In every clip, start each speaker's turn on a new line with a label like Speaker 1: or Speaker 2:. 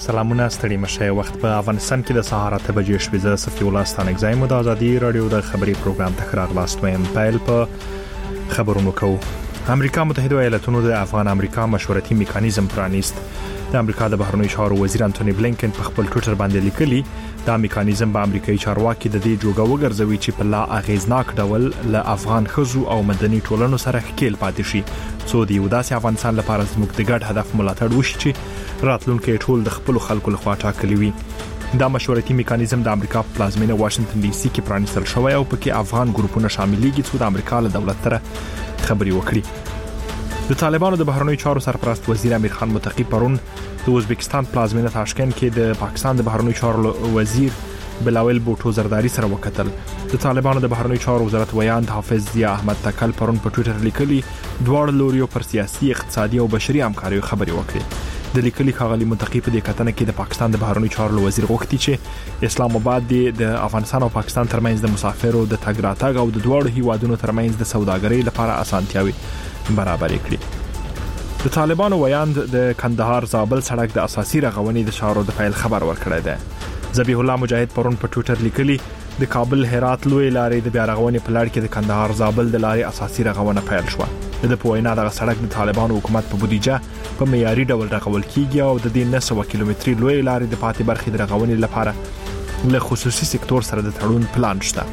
Speaker 1: سلامونه ستړي مشه وخت په افغانستان کې د سهار 8 بجې شوې ز صفي الله ستانګزای مو د ازادي رادیو د خبري پروګرام تکرار لاستویم پایل په خبرونو کو امریکا متحده ایالاتونو د افغان امریکا مشورتي میکانیزم پرانیست د امریکا د بهرنیو چارو وزیر انټونی بلینکن په خپل ټوئیټر باندې لیکلي دا میکانیزم به امریکایي چارواکي د دې جوګه وګرځوي چې په لا اغیزناک ډول له افغان خزو او مدني ټولنو سره ښکیل پاتې شي څو د یو داسې افغانستان لپاره زموږ د ګډ هدف ملاتړ وشي چې راتلونکي ټول د خپل خلکو لخوا ټاکلي وي دا مشورتي میکانیزم د امریکا په پلازمینه واشنگټن ډي سي کې پرانیستل شوی او پکې افغان ګروپونه شاملېږي چې د امریکا له دولت سره خبري وکړي د طالبانو د بهرنیو چارو سرپرست وزیر امیر خان متقی پرون د ازبکستان پلازمینه تاشکند کې د پاکستان د بهرنیو چارو وزیر بلاول بوټو زرداری سره وکتل د طالبانو د بهرنیو چارو وزارت ویاند حافظ ضیا احمد تکل پرون په ټوئیټر لیکلي دواړه لوريو پر سیاسي اقتصادي او بشري همکاري خبري وکړي د لیکلي خاغلی متقی په دې کتنه کې د پاکستان د بهرنیو چارو وزیر غوښتي چې اسلام آباد د افغانستان او پاکستان ترمنځ د مسافرو د تګ راتګ او د دواړو هیوادونو ترمنځ د سوداګرۍ لپاره اسانتیاوي برابر کړي د طالبانو ویاند د کندهار زابل سړک د اساسي رغونې د چارو د فایل خبر ورکړی دی ذبیح الله مجاهد پرون په ټوئیټر لیکلي د کابل هرات لوی لارې د بیا رغونې په لړ کې د کندهار زابل د لارې اساسي رغونه پیل شو د پوینا د سړک د طالبانو حکومت په بودیجه په معیاري ډول رغول کیږي او د دې 900 کیلومتري لوی لارې د پاتې برخې د رغونې لپاره له خصوصي سکتور سره د تړون پلان شته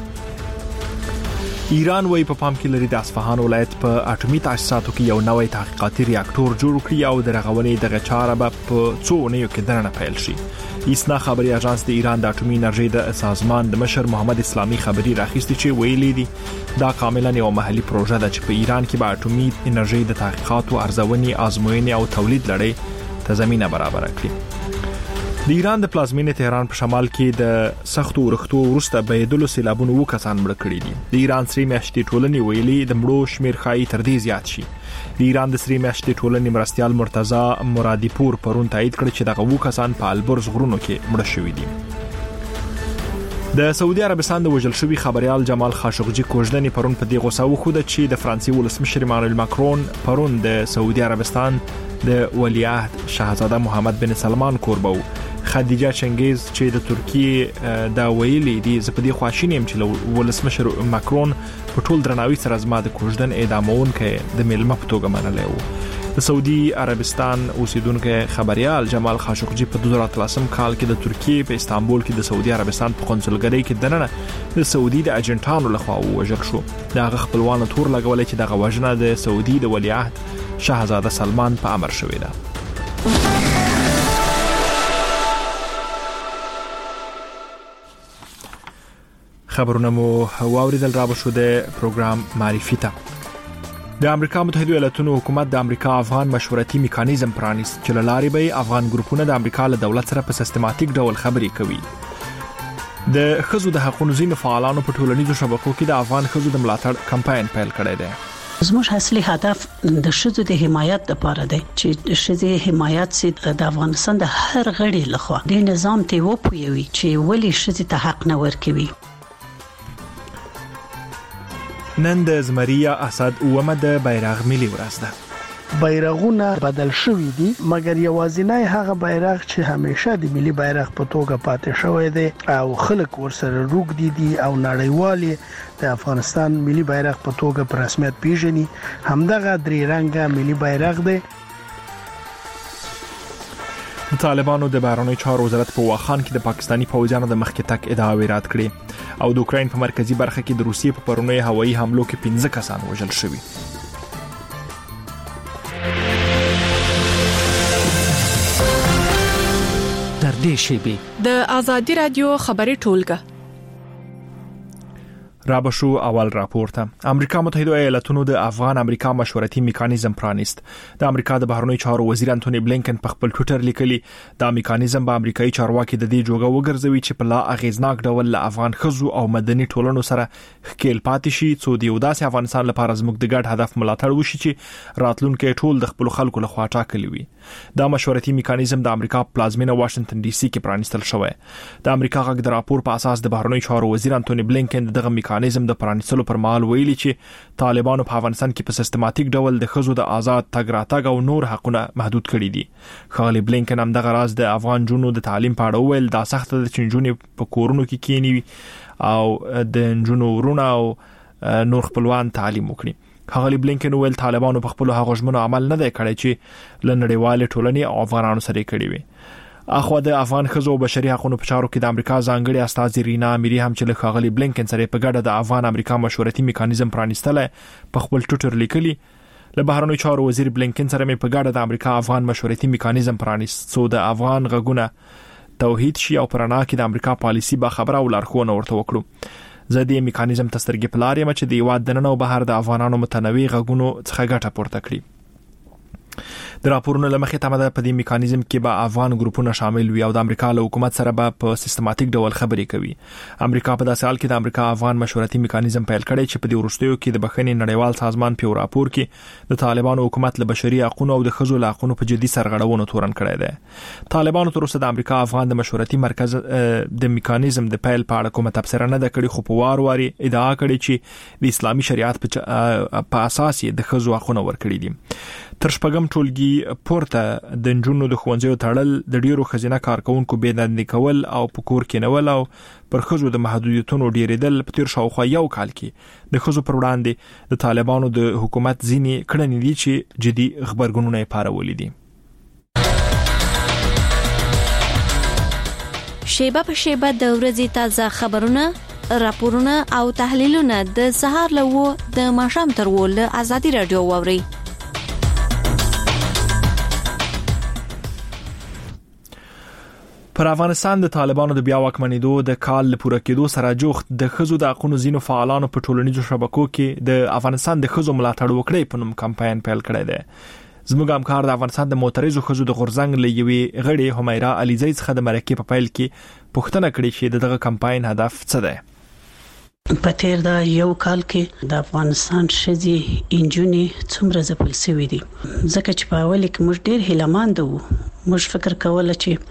Speaker 1: ایران وای په پام کې لري د اصفهان ولایت په اټومي تاسیساتو کې یو نوې تحقیقاتي ریاکټور جوړ کړي او د رغونې دغه چاره به په څو اونیو کې درنه پیل شي ایسنا خبري اژانس د ایران د اټومي انرژي د سازمان د مشر محمد اسلامي خبري راخیستي چې ویلي دي دا کاملا یو محلي پروژه ده چې په ایران کې به اټومي انرژي د تحقیقات او ارزونې ازموینې او تولید لړۍ ته زمينه برابر کړي د ایران د پلازمینه تهران په شمال کې د سختو ورښتو ورسته بهیدلو سیلابونو وکسان مړ کړي دي د ایران سری میاشتې ټولنې ویلي د مړو شمیر خای تر دې زیات شي د ایران د سری میاشتې ټولنې مرستيال مرتضی مرادی پور پرون تایید کړ چې دغه وکسان په البرز غرونو کې مړ شوي دي د سعودي عربستان د وژل شوی خبريال جمال خاشقجي کوژدنې پرون په دې غوسه وخوده چې د فرانسې ولسمشر ایمانوئل ماکرون پرون د سعودي عربستان د ولیعهد شاهزاده محمد بن سلمان کوربو خدیجه چنگیز چې د ترکیه د ویلي دي زه په دې خواشینیم چې ولسمشر ماکرون په ټول درناوي سره زما د کوژدن اعدامون کې د میلمه په توګه منلی و د سعودي عربستان اوسیدونکو خبريال جمال خاشقجي په 2013 کال کې د ترکیه په استانبول کې د سعودي عربستان په قونسلګرۍ کې دننه د سعودي د اجنټانو لخوا وژل شو دا خپلوان تور لګولې چې دغه وژنه د سعودي د ولیعهد شاهزاده سلمان په امر شوې ده خبرونه مو واوریدل را بشو د پروګرام معرفي ته د امریکا متحده ایالاتونو حکومت د امریکا افغان مشورتي میکانیزم پرانیست چې لاري به افغان ګروپونه د امریکا له دولت سره په سیستماتیک ډول خبري کوي د خزو د حقوقو ځینو فعالانو په ټولنیزو شبکو کې د افغان خزو د ملاتړ کمپاین پیل کړی دی
Speaker 2: زموږ اصلي هدف د شذو د حمایت لپاره دی چې د شذو حمایت سي د افغانستان د هر غړي لخوا د نظام ته وپوي چې ولې شذو ته حق نه ورکوي
Speaker 1: نن د زمریا اسد اومه د بیرغ ملي ورځ ده
Speaker 3: بیرغونه بدل شوې دي مګر یوازینی هغه بیرغ چې همیشه د ملي بیرغ په توګه پاتې شوی دی او خلک ورسره روږدي دي او نړیوالي د افغانستان ملي بیرغ په توګه په رسمیت پیژني همدغه درې رنګه ملي بیرغ دی
Speaker 1: د طالبانو د بهرنیو چارو وزارت په واخان کې د پاکستانی پوځیانو د مخکې تک ادعاوې رد کړې او د اوکراین په مرکزی برخه کې د روسیې په پرونی هوایي حملو کې 15 کسان وژل شوي
Speaker 4: در دې شیبه
Speaker 5: د ازادي رادیو خبري ټولګه
Speaker 1: رابشو اول راپورته امریکا متحده ایالاتونو د افغان امریکا مشورتي میکانیزم پرانیست د امریکا د بهرنیو چارو وزیر انټونی بلینکن په خپل ټوئیټر لیکلي دا میکانیزم به امریکایي چارواکي د دې جوګه وګرځوي چې په لا اغیزناک ډول له افغان خزو او مدني ټولنو سره ښکیل پاتې شي څو د یو داسې افغانستان لپاره زموږ د ګډ هدف ملاتړ وشي چې راتلونکي ټول د خپل خلکو لخوا ټاکلي وي دا مشورتي میکانیزم د امریکا پلازمینه واشنگټن ډي سي کې پرانیستل شوی د امریکا غږ د راپور په اساس د بهرنیو چارو وزیر انټونی بلینکن دغه میکانیزم د پرانیستلو پر مهال ویلي چې طالبانو په افغانستان کې په سیستماتیک ډول د ښځو د آزاد تګ راتګ او نور حقونه محدود کړي دي. ښاغلي بلینکن هم دغه راز د افغان جنونو د تعلیم په اړه ویل دا سخت ده چې جنونې په کورونو کې کینی او د جنونو ورونه او نور خپلوان تعلیم وکړي. ښاغلي بلینکن ویل طالبانو په خپل هغه ژمنو عمل نه دی کړی چې لنډیوال ټولنې او افغانانو سره کړی وي. اخو د افغان ښځو او بشري حقوقو په چارو کې د امریکا ځانګړي استاذ رینا اميري هم چې له ښاغلي بلینکن سره په ګډه د افغان امریکا مشورتي میکانیزم پرانیستل په خپل ټویټر لیکلي. له بهرنیو چارو وزیر بلینکن سره په ګډه د امریکا افغان مشورتي میکانیزم پرانیستو د افغان غږونه توحید شي او پرانا کې د امریکا پالیسی به خبره او لارښوونه ورته وکړو. زه د میکانیزم تسترګې پلار یم چې د یواد دننه او بهر د افغانانو متنوع غږونو څخه ګټه پورته کړي. د راپورونو لمخې تمه ده په دې میکانیزم کې به افغان ګروپونه شامل وي او د امریکا له حکومت سره به په سیستماتیک ډول خبرې کوي. امریکا په داسې حال کې د امریکا افغان مشورتي میکانیزم پیل کړی چې په دې وروستیو کې د بخښنې نړیوال سازمان په راپور کې د طالبانو حکومت له بشري حقوقو او د ښځو له حقوقو په جدي سرغړونو تورن کړی دی. طالبانو تر اوسه د امریکا افغان د مشورتي مرکز د میکانیزم د پیل په اړه کومه تبصره نه ده کړې، خو په وار ادعا کړې چې د اسلامي شریعت په اساس د ښځو حقوق ورکړي دي. تر شپږم ټولګي پورته د جنونو د ښوونځیو تړل، د ډیرو خزینه کارکونکو بېدندې کول او په کور کې نول او پر ښځو د محدودیتونو ډیریدل په تیر شاوخوا یو کال کې د ښځو پر وړاندې د طالبانو د حکومت ځینې کړنې دي چې جدي خبرګونونه یې پارولي دي.
Speaker 6: شیبه په شیبه د ورځې تازه خبرونه، راپورونه او تحلیلونه د سهار له د ماښام تر ول ازادي رادیو ووري.
Speaker 1: پر افغانستان د طالبانو د بیا واکمنېدو د کال پوره کېدو سره جوخت د ښځو د حقوقو ځینو فعالانو په ټولنیزو شبکو کې د افغانستان د ښځو ملاتړ وکړي په نوم کمپاین پیل کړی دی. زموږ همکار د افغانستان د معترضو ښځو د غورځنګ له یوې غړي همیرا علیزی څخه د مرکې په پیل کې پوښتنه کړې چې دغه کمپاین هدف څه دی.
Speaker 2: په تیر دا یو کال کې د افغانستان ښځې انجونې څومره ځپل شوې دي، ځکه چې په اول کې موږ ډېر هیلهمند وو. موږ فکر کوله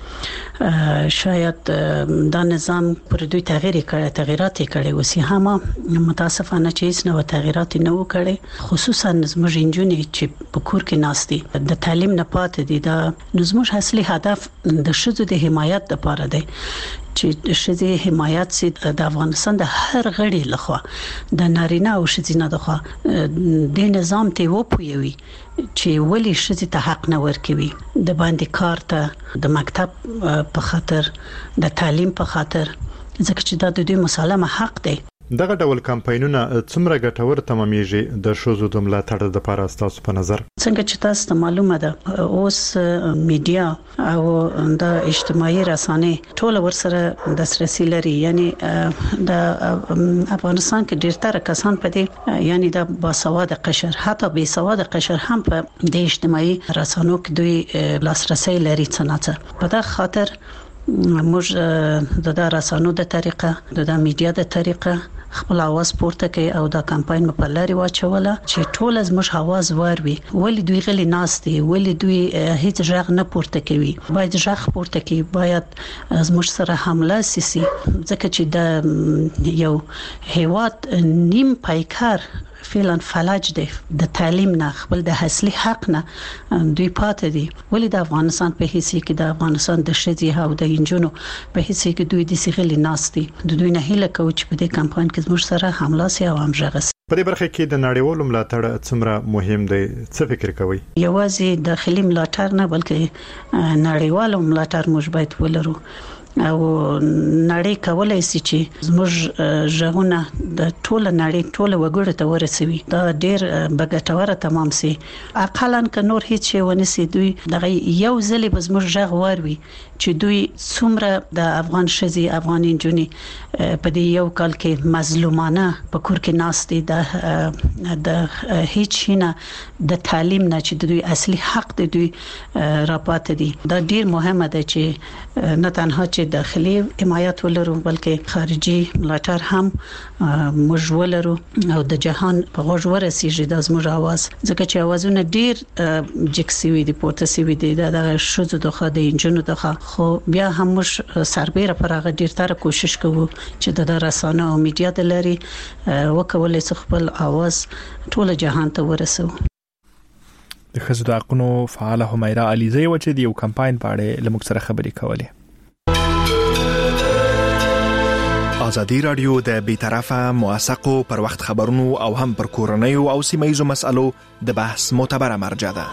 Speaker 2: چې شاید دا نظام پر دوی تغیرات کړي وسی، هم متاسفانه چې هیڅ نو تغیرات نه وکړي. خصوصا زموږ انجونې چې په کور کې ناستي د تعلیم نه پاتې دي. دا زموږ اصلي هدف د ښځو د حمایت لپاره دی چې ښځې حمایت سي د افغانستان د هر غړي لخوا د نارینه او ښځینه لخوا د نظام ته وپوي چې ولی ښځې ته حق نه ورکوي، د باندې کار ته، د مکتب په خاطر، د تعلیم په خاطر، ځکه چې دا د دوی مسلمه حق دی.
Speaker 7: دغه ډول کمپاینونه څومره ګټور تمامېږي د ښځو د ملاتړ لپاره تاسو په نظر؟
Speaker 2: څنګه چې تاسو ته معلومه ده اوس میډیا او د اجتماعي رسانې ټول ورسره دسترسي لري. یعنی د افغانستان کې ډېر کسان په دې یعنی د باسواده قشر، حتی بې سواده قشر هم په د اجتماعي رسانو کې دوی لاسرسي لري. څنګه په دا خاطر موږ د رسانو د طریقه، د میډیا د طریقه خپل आवाज پورته کوي او دا کمپاین په لاري واچوله چې ټول از موږ आवाज وروي. ولی دوی غلي ناستي، ولی دوی هیڅ ژغ نه پورته کوي؟ باید ژغ پورته کوي، باید از موږ سره حمله سي، ځکه چې د یو هیواد نیم پایکار فعلا فلج دی د تعلیم نه، خپل د اصلي حق نه دوی پاتې دي. ولی د افغانستان په هیڅ کې د افغانستان د ښځې او د انجونو په هیڅ کې دوی د سیغلي ناستي. د دوی نه هیله کوي چې په دې کمپاین کې موږ سره حمله سي او همغږي.
Speaker 7: په دې برخه کې د نړیوالو ملاتړ څومره مهم دی؟ څه فکر کوئ؟
Speaker 2: یوازې داخلي ملاتړ نه بلکې نړیوالو ملاتړ موږ باید ولرو او نړۍ کولای شي چې زموږ ژغونه د ټوله نړۍ ټوله وګړو ته ورسوي. دا ډېر بګټوره تمام سي. اقلاً ک نور هیڅ شي ونسي، دوی دغه یو ځلې به زموږ ژغ وروي چې دوی څومره د افغان ښځې، افغان انجونې په دې یو کال کې مظلومانه په کور کې ناستي د هیڅ نه د تعلیم نه چې دوی اصلي حق دی دوی راپاتې دي. دا ډېر مهمه ده چې نه تنها چې چې داخلي حمایت ولرو بلکې خارجي ملاتړ هم موږ ولرو او د جهان په غوږ ورسیږي د زموږ आवाज ځکه چې आवाजونه ډیر جکسوي دي پورته سوي دي د شوزو دغه د انجنونو دغه خو بیا هم موږ سربېره پر هغه ډیر تر کوشش کوو چې د رسانه او میډیا د لري وکولای شي خپل आवाज ټول جهان ته ورسو.
Speaker 1: د خزو د حقونو فعاله حمیره علیزی و چې د یو کمپاین په اړه لمک سره خبرې کولې. ازادي رادیو د بیطرفه موثقو پر وخت خبرونو او هم پر کورنیو او سیمایزو مسالو د بحث معتبره مرجع ده.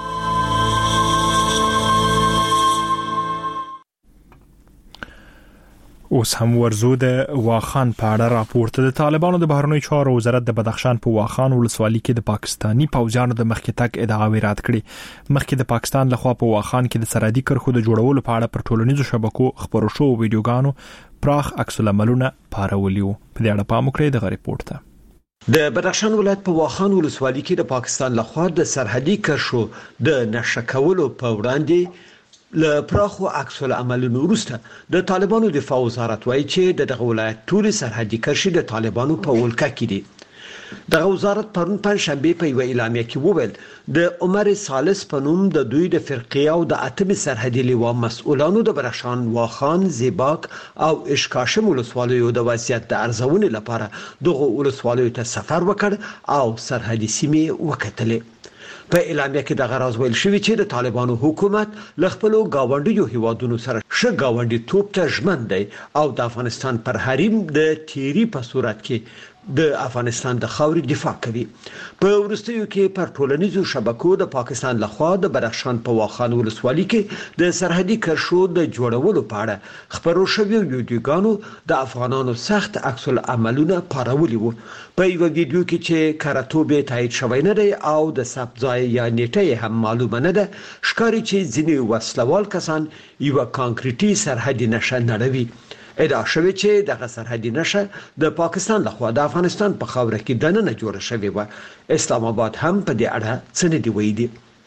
Speaker 1: اوس هم ورزو د واخان په اړه راپورته د طالبانو د بهرنیو چارو وزارت د بدخشان په واخان ولسوالۍ کې د پاکستانی پوځیانو د مخکې تک ادعاوې رد کړې. مخکې د پاکستان لخوا په واخان کې د سرحدي کرښو د جوړولو په اړه پر ټولنیزو شبکو خبرو شو ویډیوګانو پراخ عکس العملونه پارولی وو. په دې اړه پام وکړئ د غری پورت ته.
Speaker 8: د بدخشان ولایت په واخان ولسوالۍ کې د پاکستان لخوا د سرحدي کرښو د نشکولو په وړاندې له پراخو عکس العملونو وروسته د طالبانو دفاع وزارت وایي چې دغه ولایت ټول سرحدي کرښې د طالبانو په ولکه کې دي. دغه وزارت پرون پنځشنبه په یو اعلامیه کې وویل د عمر سالس په نوم د دوی د فرقې او د اتم سرحدي لیوا مسؤلانو د بدخشان، واخان، زیباک او اشکاشم ولسوالیو د وضعیت د ارزونې لپاره دغه ولسوالیو ته سفر وکړ او سرحدي سیمې وکتلې. په اعلامیه کې د غراز ویل شوی چې د طالبانو حکومت ل خپل گاونډیو هیوادونو سره ښه گاونډي توپ ته ژمن دی او د افغانستان پر حریم د تیری په صورت کې د افغانستان د خاورې دفاع کوي. په ورستیو کې پر ټولنیزو شبکو د پاکستان لخوا د بدخشان په واخان ولسوالۍ کې د سرحدي کرښو د جوړولو په اړه خبرو شوی ویډیوګانو د افغانانو سخت عکس العملونه پارولي وو. په یو ویډیو کې چې کاراتوبه تایید شوی نه دی او د ثبت ځای یا نیټه هم معلومه نه ده، ښکاري چې ځینې وسلوال کسان یو کانکریټي سرحدي نشه نړوي. ادعا شوی چې دغه سرحدي نشه د پاکستان لخوا د افغانستان په خاوره کې دننه جوړه شوې و. اسلام آباد هم په دې اړه څه نه دی ویلي.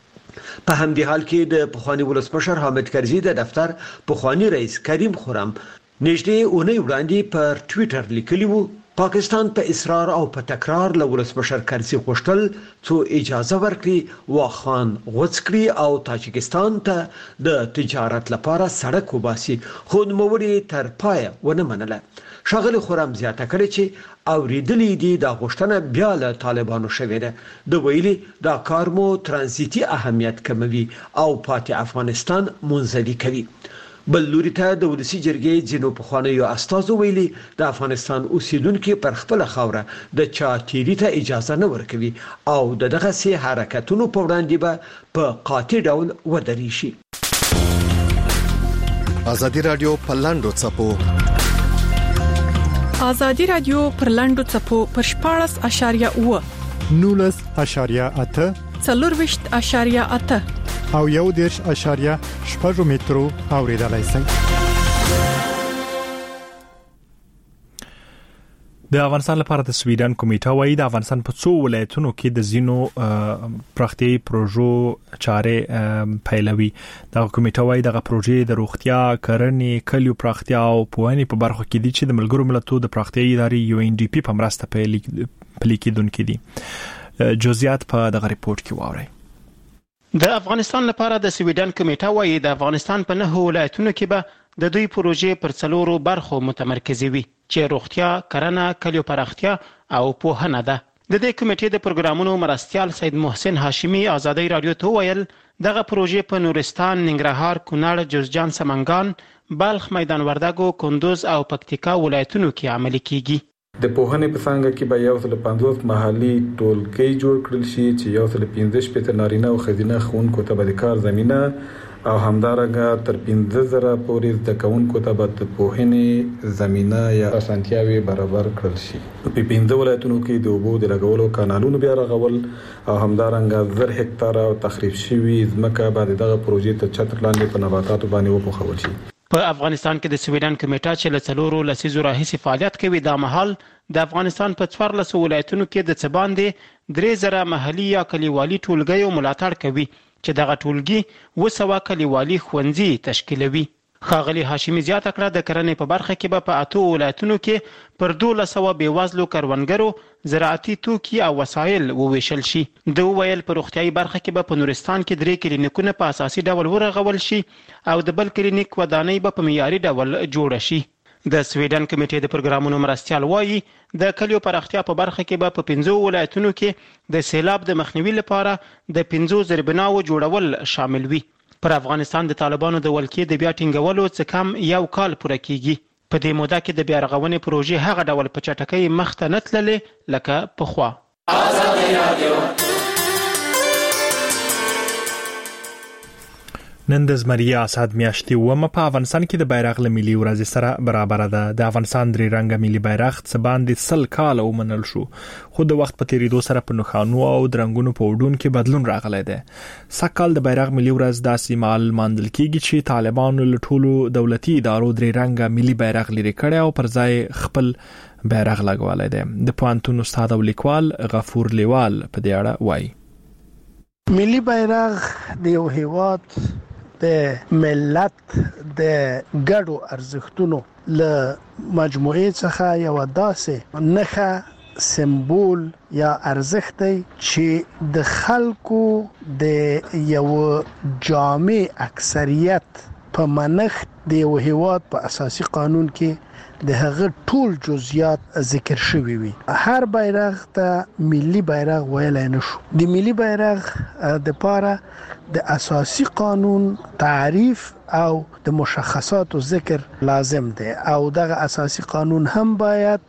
Speaker 8: په همدې حال کې د پخوانی ولسمشر حامد کرزي د دفتر پخوانی رئیس کریم خرم نږدې اونۍ وړاندې پر ټوئیټر لیکلی وو پاکستان په اصرار او په تکرار له ولسمشر کرزي غوښتل څو اجازه ورکړي واخان غوڅ کړي او تاجکستان ته د تجارت لپاره سړک وباسي، خو نوموړي تر پایه ونه منله. ښاغلي خرم زیاته کړې چې اوریدلې دي د غوښتنه بیا له طالبانو شوې ده. د ویلي دا کار مو ترانزیتي اهمیت کموي او پاتې افغانستان منزلي کوي. بل لوري ته د ولسی جرګې ځینو پخوانیو استازو ویلي د افغانستان اوسیدونکو پر خپل خاوره د چا تیری ته اجازه نه ورکوي او دغه سي حرکتونو په وړاندې به په قاطع ډول ودرې شي.
Speaker 9: ازادي رادیو په لاندو چپو
Speaker 5: ازادي رادیو پر لاندو چپو پر 14.8
Speaker 7: 19.8
Speaker 5: 24.8
Speaker 7: او 1.8 مترو اوریدلای شئ.
Speaker 1: د افغانستان لپاره د سویډن کمیټه وایي د افغانستان په څو ولایتونو کې د زینو پراختیايي پروژو چارې پیلوي. د کمیټه وایي د پروژې د روغتیا، کرنې، کلیو پراختیا او پوهنې په برخو کې دي چې د ملګرو ملتونو د پراختیايي ادارې UNDP په مرسته پلي کېدونکې دي. جزئیات په دغه ریپورت کې واورئ.
Speaker 10: د افغانستان لپاره د سویډن کمیټه وایي د افغانستان په 9 ولایتونو کې به د دوی پروژې پر 4 برخو متمرکزې وي چې روغتیا، کرنه، کلیو پراختیا او پوهنه ده. د دې کمیټې د پروګرامونو مرستیال سید محسن هاشمی ازادي رادیو ته ویل دغه پروژې په نورستان، ننګرهار، کونړ، جوزجان، سمنګان، بلخ، میدان وردګو، کندوز او پکتیکا ولایتونو کې عملي کیږي.
Speaker 11: د پوهنې په څنګه کې به 150 محلي ټولګي جوړ کړل شي چې 115 نارینه او ښځینه ښوونکو ته به د کار زمينه او همدارنګه تر 15,000 پورې د کاونکو ته به د پوهنې زمينه یا اسانتیاوي برابر کړل شي. په 15 ولایتونو کې د اوبو د لګولو کانالونو بیا رغول او همدارنګه 1000 هکتاره تخریب شوی ځمکه به دغه پروژې ته چتر لاندې په نباتاتو باندې وپوښول شي.
Speaker 10: په افغانستان کې د سویډن کمیټه چې له 4 لسیزو راهیسې فعالیت کوي دا مهال د افغانستان په 14 ولایتونو کې د څه باندې 3000 محلي یا کلیوالي ټولګي ملاتړ کوي چې دغه ټولګي 200 کلیوالي ښوونځي تشکیلوي. ښاغلي هاشمي زیاته کړه د کرنې په برخه کې به په 8 ولایتونو کې پر 1200 بېوزلو کروندګرو زراعتي توکي او وسایل وویشل شي. د ویل په روغتیايي برخه کې به په نورستان کې 3 کلینیکونه په اساسي ډول ورغول شي او د بل کلینیک ودانۍ به په معیاري ډول جوړه شي. د سویډن کمیټې د پروګرامونو مرستیال وایي د کلیو پراختیا په برخه کې به په 15 ولایتونو کې د سیلاب د مخنیوي لپاره د 15 زیربناو جوړول شامل وي. پر افغانستان د طالبانو د ولکې د بیا ټینګولو څخه کم 1 کال پوره کیږي. په دې موده کې د بیا رغونې پروژې هغه ډول په چټکۍ مخ ته نه تللې لکه پخوا.
Speaker 1: نن د زمری اساد میاشتې ومه په افغانستان کې د بیرغ له ملي ورځ سره برابر ده. د افغانستان درې رنګه ملي بیرغ څه باندې 100 کال ومنل شو، خو د وخت په تیریدو سره په نښانو او د رنګونو په وډون کې بدلون راغلی دی. سکهال د بیرغ ملي ورځ داسې مال ماندل کیږي چې طالبانو له ټولو دولتي ادارو درې رنګه ملي بیرغ لري کړی او پر ځای خپل بیرغ لګولی دی. د پوهنتون استاد او لیکوال غفور لیوال په دې اړه وایي
Speaker 3: ملي بیرغ د یو هیواد د ملت د ګډو ارزښتونو له مجموعې څخه یو داسې نښه سمبول یا ارزښت دی چې د خلکو د یو جامع اکثریت په منښت د یو هیواد په اساسي قانون کې د هغه ټول جزئیات ذکر شوی وي. هر بیرغ ته ملي بیرغ ویلای نشو. د ملي بیرغ د پاره د اساسي قانون تعریف او د مشخصاتو ذکر لازم دی او دغه اساسي قانون هم باید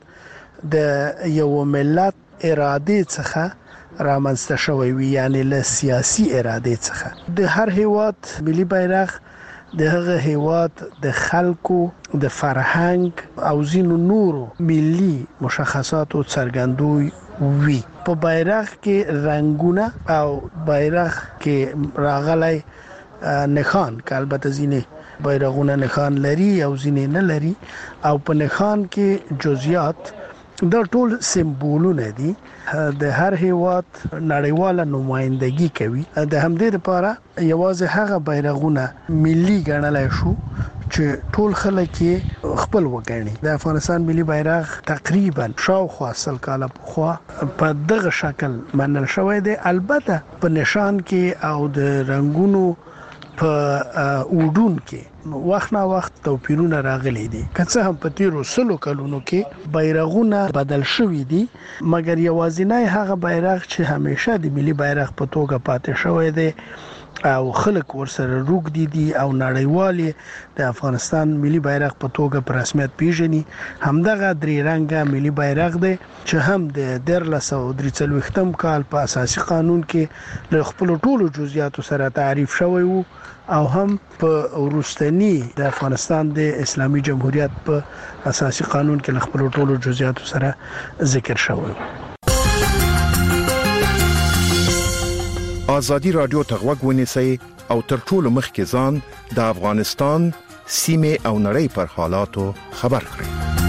Speaker 3: د یو ملت اراده څخه رامنځته شوی وي، یعنی له سیاسي اراده څخه. د هر هیواد ملي بیرغ د هغه هیواد د خلکو د فرهنګ او زینو نورو ملي مشخصاتو څرګندوي وي. په بیرغ کې رنگونه او بیرغ کې راغلي نښان، که البته ځینې بیرغونه نښان لري او ځینې نه لري، او په نښان کې جزئیات دا ټول سمبولونه دي. د هر هیواد نړیواله نمائندګي کوي. د همدې لپاره یوازې هغه بیرغونه ملي ګڼلای شو چې ټول خلک خپل وګڼي. د افغانستان ملي بیرغ تقریبا شاوخوا 100 کال پخوا په دغه شکل منل شوی دی. البته په نشان کې او د رنگونو په وډون کې وخت نا وخت توپیرونه راغلي دي. که څه هم په تیرو 100 کلونو کې بیرغونه بدل شوي دي، مګر یوازینی هغه بیرغ چې همیشه د ملي بیرغ په توګه پاتې شوی دی او خلک ورسره روږدي دي او نړیوال د افغانستان ملي بیرغ په توګه په رسمیت پیژني همدغه درې رنګه ملي بیرغ دی چې هم د 1343 کال په اساسي قانون کې له خپل ټولو جزئیاتو سره تعریف شوی وو او هم په وروستنی د افغانستان د اسلامي جمهوریت په اساسي قانون کې له خپل ټولو جزئیاتو سره ذکر شوی وو.
Speaker 12: آزادی رادیو ته غوږ ونیسئ او تر ټولو مخکې ځان د افغانستان سیمه او نړۍ پر حالاتو خبر کړئ.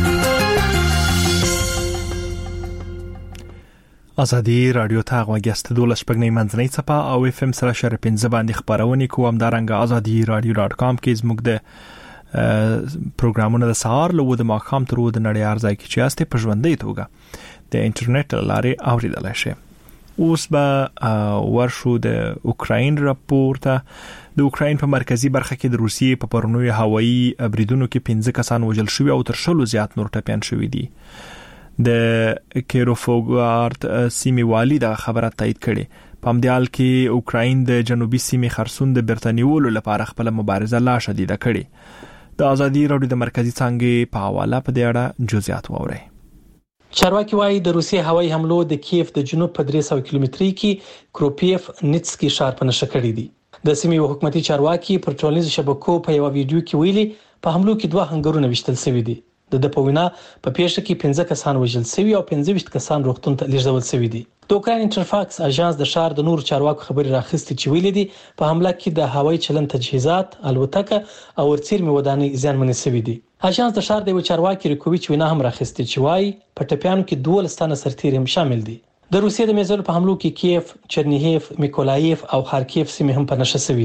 Speaker 1: آزادی رادیو ته غوږ یاست. 12 شپږنۍ منځنۍ څپه او اف ام 1.5 باندې خبرونه کوم دارنګ azadiradio.com کې زموږ د پروګرامونه د سهار له د ماخام تر د نړۍ ارزای کې چې استه په ژوندۍ توګه د انټرنیټ لارې اوریدلای شئ. اوس به ورشو د اوکراین راپورته. د اوکراین په مرکزی برخه کې د روسیې په پرونوي هوایي بریدونو کې 15 کسان وژل شوي او تر 100 زیات نور ټپيان شوي دي. د کیروفوګارد سیمې والی دا خبره تایید کړي. په همدې کې اوکراین د جنوبي سیمې خرسون د برتانیولو لپاره خپل مبارزه لا شدیده کړي. د آزادي رادیو د مرکزی څنګه په حواله په دې اړه جزئیات واورئ.
Speaker 13: چارواکي وايي د روسي هوایي حملو د کیف د جنوب په 300 کیلومتري کې کروپیف نیټسکي ښار په نشه کړی دی. د سیمې حکومتي چارواکي پر ټولنیزو شبکو په یو ویډیو کې ویلي په حملو کې 2 هنګرونه وشتل شوي دي. د پوینا په پیښه کې 15 کسان وژل شوي او 15 کسان روغتون ته لیږدول شوي دي. د اوکراین انټرفاکس اژانس د شهر د نور چارواکو خبري راخستې چې ویلي دي په حمله کې د هوایي چلن تجهیزات، الوتکه او ورڅیرمي ودانۍ زیانمنې شوي دي. اژانس د شهر د چارواکي ریکوویچ وینا هم راخستې چې وايي په ټپيانو کې 12 تنه سرتیري هم شامل دي. د روسیې د میزایلو په حملو کې کیف، چرنیهیف، میکولایف او خارکیف سیمې هم په نشه شوي دي.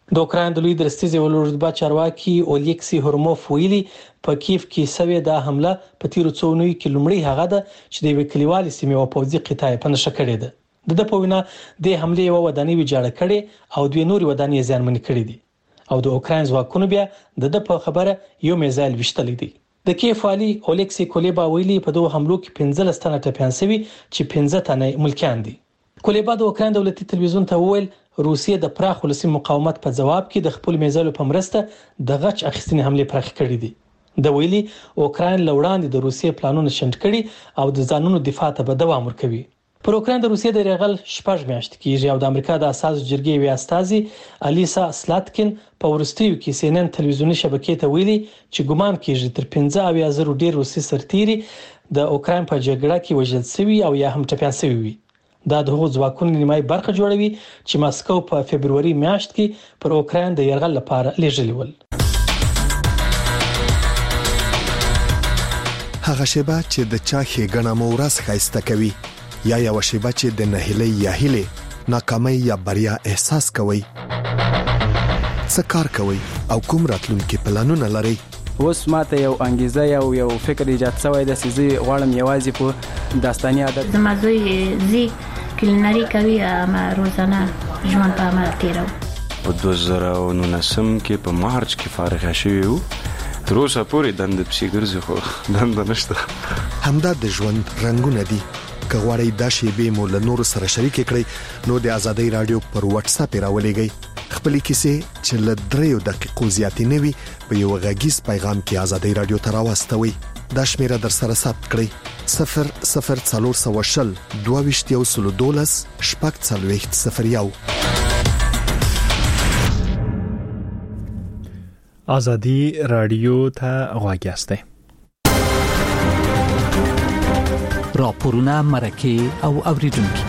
Speaker 13: د اوکراین د لوی درستیز ولورتبا چارواکي اولیکسی هورموف ویلي په کیف کې سوي د حمله په تیرو څو نوي کې لومړی هغه ده چې د وکیلوالي سیمې او پوځي قطاع په نشه کړې ده د پوینا د حمله یو ودانۍ ویجاړه کړې او دوی نوري ودانۍ ځانمن کړې دي او د اوکراین ځواکونو بیا د په خبره یو میزایل وشتل دي د کیف والی اولیکسی کولیبا ویلي په دوه حملو کې 15 تنه ټپيان شوي چې 15 تنه ملکیان دي کولیبا د اوکراین دولتي تلویزیون ته وویل روسیه د پراخ ولسی مقاومت په جواب کې د خپل میزایلو په مرسته د غچ اخیستنې حمله پراخ کړې دي د ویلي اوکراین لوړاندې د روسیې پلانونه شنډ کړي او د ځانونو دفاع ته به دوام ورکوي پر اوکراین د روسیې د رغل شپږ میاشتې کېږي او د امریکا د اساس جرګې وی استازي الیسا سلاتکین په ورستیو کې سی ان ان تلویزیوني شبکې ته ویلي چې ګومان کېږي تر 15,000 ډیر روسي سرتيري د اوکراین په جګړه کې وژل شوي او یا هم ټپيان شوي وي دا د هغو ځواکونو نیمایي برخه جوړوي چې ماسکو په فبرवरी میاشت کې پر اوکراین د یرغل لپاره لېږلي ول
Speaker 9: هغه شیبه چې د چا ښېګڼه مو ورځ ښایسته کوي یا یو شیبه چې د نهیلۍ یا هیلې ناکامۍ یا بریا احساس کوي څه کار کوي او کوم راتلونکي پلانونه لري
Speaker 14: اوس ماته یو انګیزه یو فکر ایجاد شوی د سيزي غواړم یوازې په داستاني عادت
Speaker 15: زمازوی زی کلینری کوي ما روزانه ژوند په عمل تیرو
Speaker 16: په 2019 کې په مارچ کې فارغ شوی وو تر اوسه پورې دند پسې ګرځي خو دند نشته
Speaker 9: همدا د ژوند رنگونه دي که غواړئ دا شیبې مو له نور سره شریک کړئ نو د ازادۍ رادیو پر واتس اپ راولېږئ خپل کیسې چې له 3 دقیقو زیاتې نه وي په یو غږیز پیغام کې ازادۍ رادیو ته راوستوي دا شمیره در سره ثبت کړئ 00420 2212 شپږ
Speaker 1: ازادي رادیو ته غوږ یاستئ
Speaker 4: راپورونه مرکه او اوریدونکو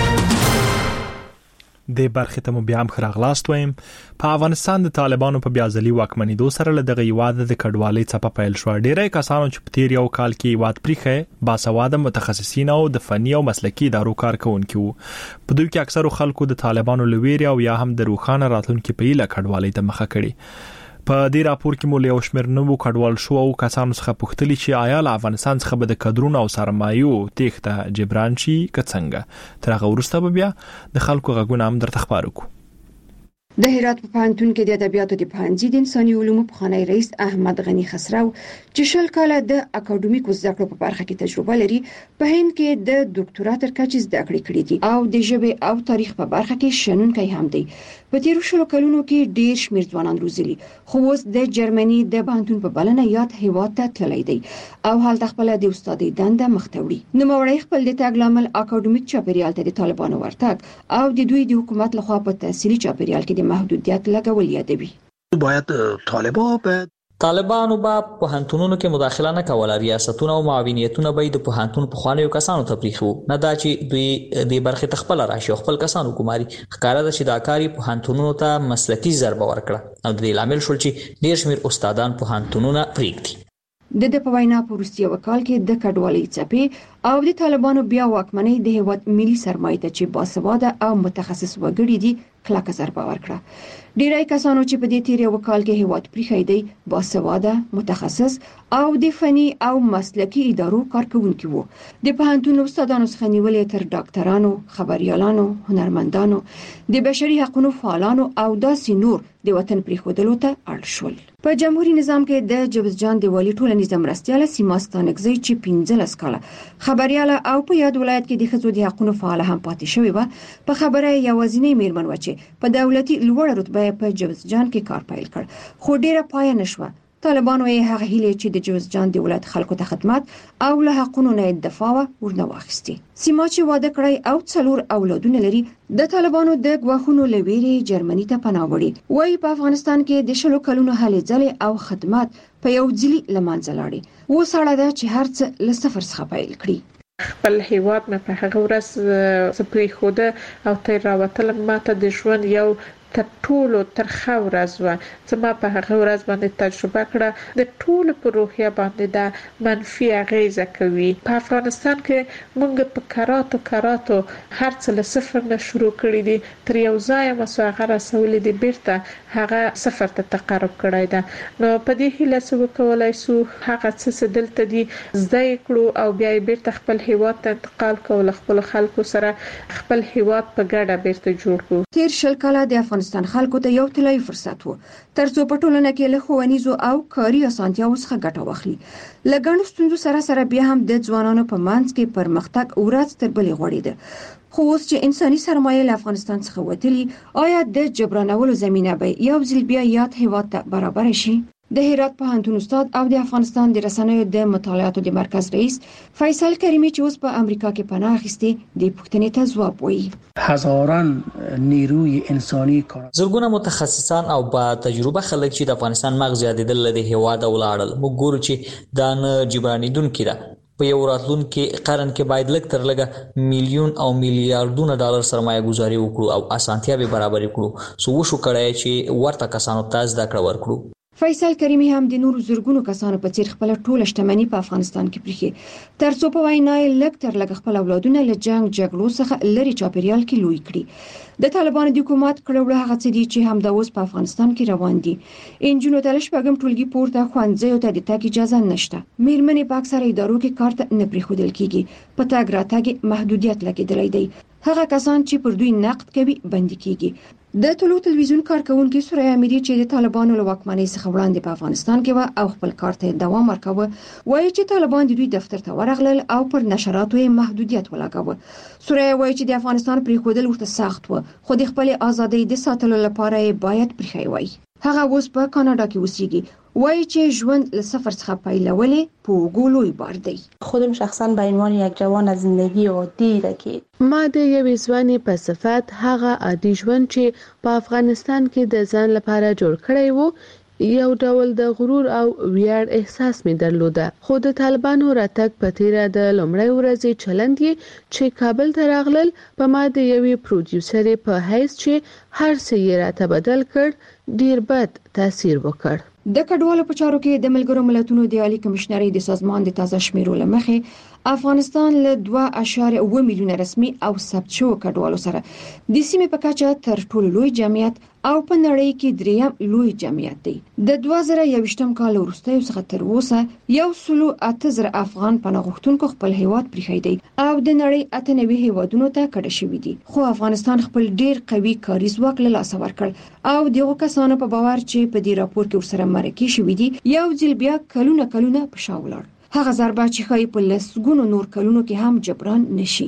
Speaker 1: د برخه ته مو بیا هم خراغلاست وایم په افغانستان د طالبانو په بیازلي واکمنېدو سره له دغه یواده د کډوالۍ څخه پیل شو ډیری کسانو چې په تیر یو کال کې یواد پریخه باسواده متخصصین او د فني او مسلکي ادارو کارکونکو په دوی کې اکثرو خلکو د طالبانو لویری او یا هم د روخانه راتلونکو په اله کډوالۍ ته مخه کړي په دې راپور کې مو له شمیر نوو کډوال شو او کسانو څخه پوښتنه چې آیا له افغانستان څخه به د کډرونو او سرمایو تېښته جبران شي کڅنګه تر هغه وروسته به بیا د خلکو غږونه هم درته خبرو کو
Speaker 17: د هرات په پوهنتون کې د ادبیاتو د پوهنځي د انساني علومو پخوانی رئیس احمد غنی خسرو چې شل کاله د اکاډمیکو زده کړو په برخه کې تجربه لري په هند کې د ډاکټرا تر کچې زده کړې کړې دي او د ژبې او تاریخ په برخه کې شنونکی هم دی په تیرو شلو کلونو کې ډیر شمیر ځوانان روزلي خو اوس د جرمني د پوهنتون په بلنه یاد هیواد ته تللی دی او هلته خپل د استادۍ دنده مخته وړي نوموړی خپل د تګ لامل اکاډمیک چاپیریال ته د طالبانو ورتګ او د دوی د حکومت لخوا په تحصیلي چاپیریال کې د محدودیت لګول یادوي
Speaker 18: باید طالبانو با پوهنتونونو کې مداخله نه کوله ریاستونه او معاونیتونه به د پوهنتون په خوانیو کسانو ته پریخو نه دا چې دوی د برخه تخپل راشي خپل کسانو کوماري ښکارا د شداکاری پوهنتونونو ته مسلکی ضربه ورکړه او د دې لامل شول چې ډیر شمیر استادان پوهنتونونه پریږدي
Speaker 17: د په وینا په روسیه وکال کې د کډوالۍ چپی او د طالبانو بیا واکمنۍ د هیواد ملي سرمایه ته چې باسواده او متخصص وګړي دي کلکه ضربه ورکړه ډیری کسانو چې په دې تیر یو کال کې هیواد پریخي دي باسواده متخصص او د فني او مسلکي ادارو کارکونکي وو د پوهنتون استادانو څخه نیولې تر ډاکټرانو خبريالانو هنرمندانو د بشري حقوقو فعالانو او داسې نور د وطن پریښودلو ته اړ شول په جمهوریت نظام کې د جبزجان د والی ټولنیز مرستياله سیما ستانکزی چې 15 کاله خبرياله او په یاد ولایت کې د خزو د حقوقو فعال هم پاتې شوی و په خبره یوازینی میرمن و چې په دولتي لوړ رتبه په جبزجان کې کار پیل کړ خو ډیره پای نشوه طالبانو یې هغه هیله چې د جبزجان د ولایت خلکو ته خدمت او له حقوقو نه دفاع ورنه واخیستي سیما چې واده کړی او څلور اولادونه لري د طالبانو د غواخونو لویری جرمني ته پناه وړي وای په افغانستان کې د شلو کلونو هلې ځلې او خدمات په یو ځلی لمانځه لاړي و سړی دا چې هرڅ له صفر څخه پیل کړي
Speaker 5: خپل هیواد مې په هغه ورځ سپری خوده او تیر راوتل ماته د ژوند یو
Speaker 19: تر ټولو ترخه ورځ و. زما په هغه ورځ باندې تجربه کړه د ټولو په روحیه باندې دا منفي اغیزه کوي. په افغانستان کې موږ په کراتو هر څه له صفر نه شروع کړی دي، تر یو ځای مساغه رسولې دي، بیرته هغه صفر ته تقرب کړی ده. نو په دې هیله څه وکولای سو هغه څه دلته دي زده کړو او بیا بیرته خپل هیواد ته انتقال کول، خپل خلکو سره خپل هیواد په ګډه بیرته جوړ کړو.
Speaker 17: تیر شل کاله د افغانستان خلکو ته یو طلایی فرصت وو ترڅو په ټولنه کې له ښوونیزو او کاري اسانتیاوو څخه ګټه واخلي. له ګڼو ستونزو سره بیا هم د ځوانانو په منځ کې پرمختګ ورځ تر بلې غوړېده. خو اوس چې انساني سرمایه له افغانستان څخه وتلي، آیا د جبرانولو زمينه به یو ځل بیا یاد هیواد ته برابر شي؟ د هرات پوهنتون استاد او د افغانستان د رسنیو د مطالعاتو د مرکز رئیس فیصل کریمی چې اوس په امریکا کې پناه اخیستي د پوښتنې ته ځواب وایي.
Speaker 20: هزاران نیروی انساني کار
Speaker 18: زرګونه متخصصان او با تجربه خلک چې د افغانستان مغز یادېدل له هیواد ولاړل. موږ ګورو چې دا نه جبرانیدونکي ده. په یو راتلونکي قرن کې باید لږ تر لږه میلیون او میلیارډونه ډالر سرمایه گذاري وکړو او اسانتیاوې برابر کړو سو وشو کړای چې ورته کسانو ته زده کړه ورکړو.
Speaker 17: فیصل کریمی هم د نورو زرګونو کسانو په څیر خپل ټوله شتمنۍ په افغانستان کې پریخي ترڅو په وینا لږ تر لږه خپل اولادونه له جګړو څخه لري چاپیریال کې لوی کړي. د طالبانو د حکومت کړو هغه څه دي چې هم د اوس په افغانستان کې روان دي. انجونو ته شپږم ټولګي پورته خوانځي ته د تګ اجازه نشته. میرمنې په اکثره ادارو کې کار ته نه پریښودل کیږي. په تګ راتګ محدودیت لګیدلی دی. هغه کسان چې پر دوی نقد کوي بندي کیږي. د ټولو تلویزیون کارکونکو سوریا اميري چې د طالبانو له واکمنۍ څخه وړاندې په افغانستان کې و او خپل کار ته دوام ورکاوه، وایي چې طالبان د دوی دفتر ته ورغلل او پر نشراتو یې محدودیت ولګاوه. سوریا وایي چې د افغانستان پریښودل ورته سخت و، خو د خپل ازادۍ د ساتلو لپاره یې باید پریښی وای. هغه اوس په کاناډا کې اوسېږي. وایي چې ژوند له صفر څخه پیلولې په وګولوی بار دی.
Speaker 21: خودم شخصا به عنوان یک جوان از زندگی عادی رکی
Speaker 22: ما د یوې ځوانې په صفت هغه عادي ژوند چې په افغانستان کې د ځان لپاره جوړ کړی وو یو ډول د غرور او ویاړ احساس می درلوده. خو د طالبانو راتګ په تیره د لومړۍ ورځې چلند چې کابل ته راغلل په ما د یوې پروډوسر په حیث چې هر څه یې راته بدل کړ ډیر بد تاثیر وکړ.
Speaker 17: د کډوالو په چارو کې د ملګرو ملتونو د عالی کمشنري د سازمان د تازه شمیرو لمخې افغانستان له 2.7 میلیونه رسمي او ثبت شوو کډوالو سره د سیمې په کچه تر ټولو لوی جمعیت او په نړۍ کې دریم لوی جمعیت دی. د 2021م کال وروسته څخه تر اوسه 1.8 افغان پناه غوښتونکو خپل هیواد پریښی دی او د نړۍ 98 هیوادونو ته کډه شوی دی. خو افغانستان خپل ډیر قوي کاري ځواک له لاسه ورکړ او دغه کسانو په باور چې په دې راپور کې ورسره مرکه شوی دی یو ځل بیا کلونه په شا ولاړ. هغه ضربه چې خای په لسګونو نور کلونو کې هم جبران نشي.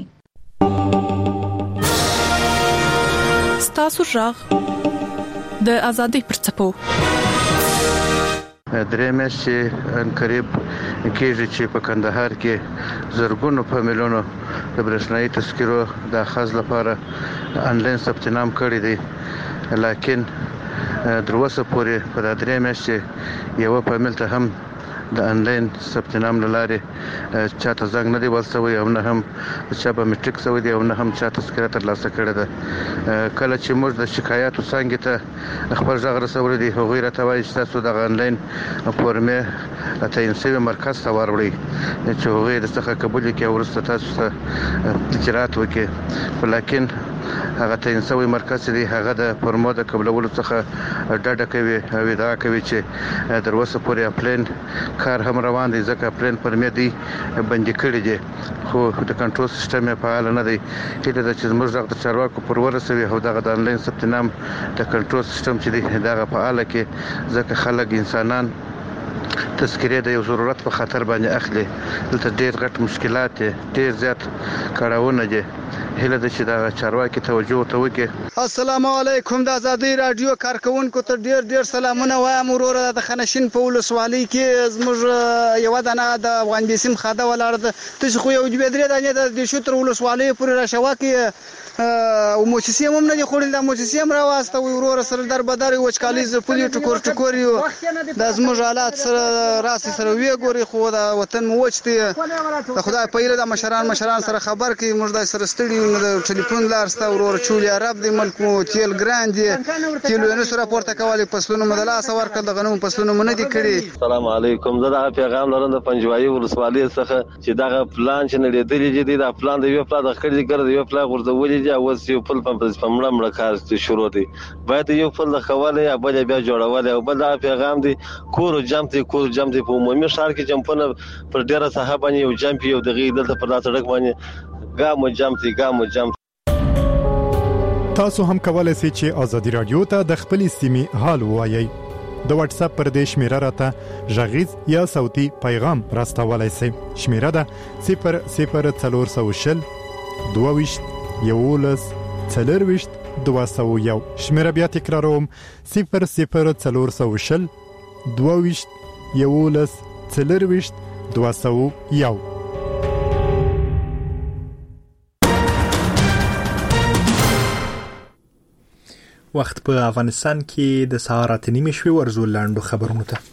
Speaker 5: ستاسو راغ د ازادۍ پر څپو
Speaker 23: درې میاشتې انقریب کېږي چې په کندهار کې زرګونو په میلیونو د برېښنايي تذکرو د اخذ لپاره انلاین ثبت نام کړی دی، لکن دروسه پورې په درې میاشتې یو په ملته هم د انلاین ثبت نام لاره چاته زنګ نه دی ولسوي او نه هم چا په میټریک سوي دی او نه هم چا تذکره تر لاسه کړی ده. کله چې موږ د شکایاتو څنګه ته خپل ځای رسول دي هغه راته وایي چې تاسو د انلاین فورمې تعین شوی مرکز ته وروړي چې هغه د څخه قبول کړي او ورسته تاسو ته اجرات وکړي، ولیکن هغه تعین شوی مرکز دی هغه د فورمو د قبولولو څخه ډډه کوي او ادعا کوي چې دروسه پورې خپلین کار هم روان دي ځکه پلان پرمې دي بندي کړی دي، خو د کنټرول سیستم یې فعال نه دی. چې د چزمر د چارواکو پر ورسوي او د انلاین ثبت نام د کنټرول سیستم چې دی دا فعال کې ځکه خلک انسانان تذکره د یو ضرورت په خاطر باندې اخلي. دلته ډېر غټ مشکلات دي، ډېر زیات کارونه دي. هله د چې دا چارواکي توجه ته وکړي.
Speaker 24: السلام علیکم، د ازادي رادیو کارکونکو ته ډېر سلامونه وایم. وروره د خنشین په ولسوالۍ کې زموږ یو دانه د افغان بیسیم خاده ولاړ ده. تاسو خو یو درې دانې د شتر ولسوالۍ پورې راشواکي او موسسې هم نه دي خوړل. د موسسې هم راواسته وروره سره در بدر وچکالي زپلی ټکور یو د زموږ حالات سره راسي سره وی ګوري. خو د وطن موچتي د خدای پیره د مشران سره خبر کې موږ د سره ستړي نو د ټلیفون لارسته ورور چولي عرب د ملک مو تیل ګران دي کیلو نه سره پورته کولای فصلونه مدلاس ورکړه د غنوم فصلونه مونږ دي کړی.
Speaker 2: السلام علیکم. زه دا پیغام لرم د پنجوایي ولسوالۍ څخه چې دا پلان چې نړیدلی دی دا پلان د یو پلان د خړې ګرځي یو پلان ورته دی او یو پل په مړه کار شروع دی باید یو پل د خوالې یا بل بیا جوړول او بل دا پیغام دی کور جمع دی په عمومي ښار کې جمپونه پر ډیره صاحب باندې یو جمپ یو دغه دلته پر داسې سړک باندې ګامو جمپ.
Speaker 1: تاسو هم کولای شئ چې ازادي رادیو ته د خپل سیمې حال ووایي. د واتس اپ پر دې شمیره راته ژغیز یا صوتي پیغام راستولای شئ. شمیره ده 00420 22 11 40 201. شمیره بیا تکراروم 00420 22 11 40 201. وخت په افغانستان کې د سهار 8:30 شوي ورزو لاندو خبرونو ته.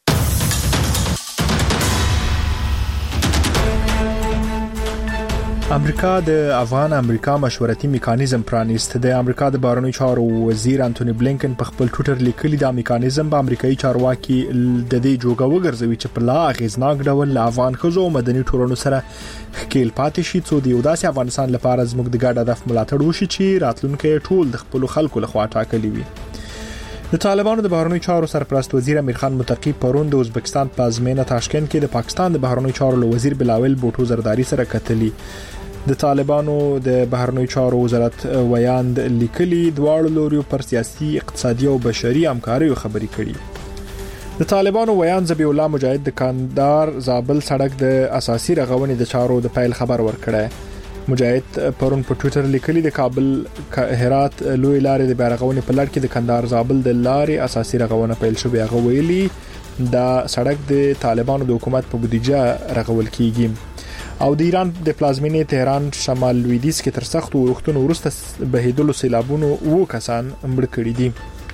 Speaker 1: امریکا د افغان امریکا مشورتي میکانیزم پرانیست. د امریکا د بهرنیو چارو وزیر انټونی بلینکن په خپل ټوئیټر لیکلي د میکانیزم په امریکایي چارواکي د دې جوګه وګرځوي چې په لا اغیزناک ډول له افغان خزو او مدني ټولنو سره خکیل پاتې شي څو د یو داسې افغانستان لپاره زموږ د ګډ هدف ملاتړ وشي چې راتلونکي ټول د خپل خلکو لخوا ټاکلي وي. د طالبانو د بهرنیو چارو سرپرست وزیر امیر خان متقی پرون د ازبکستان په ازمینه تاشکند کې د پاکستان د بهرنیو چارو وزیر بلاول بوټو زرداری سره کتلي. د طالبانو د بهرنیو چارو وزارت ویاند لیکلي دواړو لوريو پر سیاسي اقتصادي او بشري همکاري خبري کړي. د طالبانو ویاند ذبیح الله مجاهد د کندهار زابل سړک د اساسي رغونې د چارو د پیل خبر ورکړی. مجاهد پرون په ټوئیټر لیکلي د کابل هرات لوی لارې د بیرغونې په لړ کې د کندهار زابل د لارې اساسي رغونه پیل شوه. هغه ویلي دا سړک د طالبانو د حکومت په بودیجه رغول کیږي او د ایران د پلازمینې تهران شمال لویدیځ کې تر سختو وختونو وروسته بهیدلو سیلابونو وو کسان مړ کړي دي.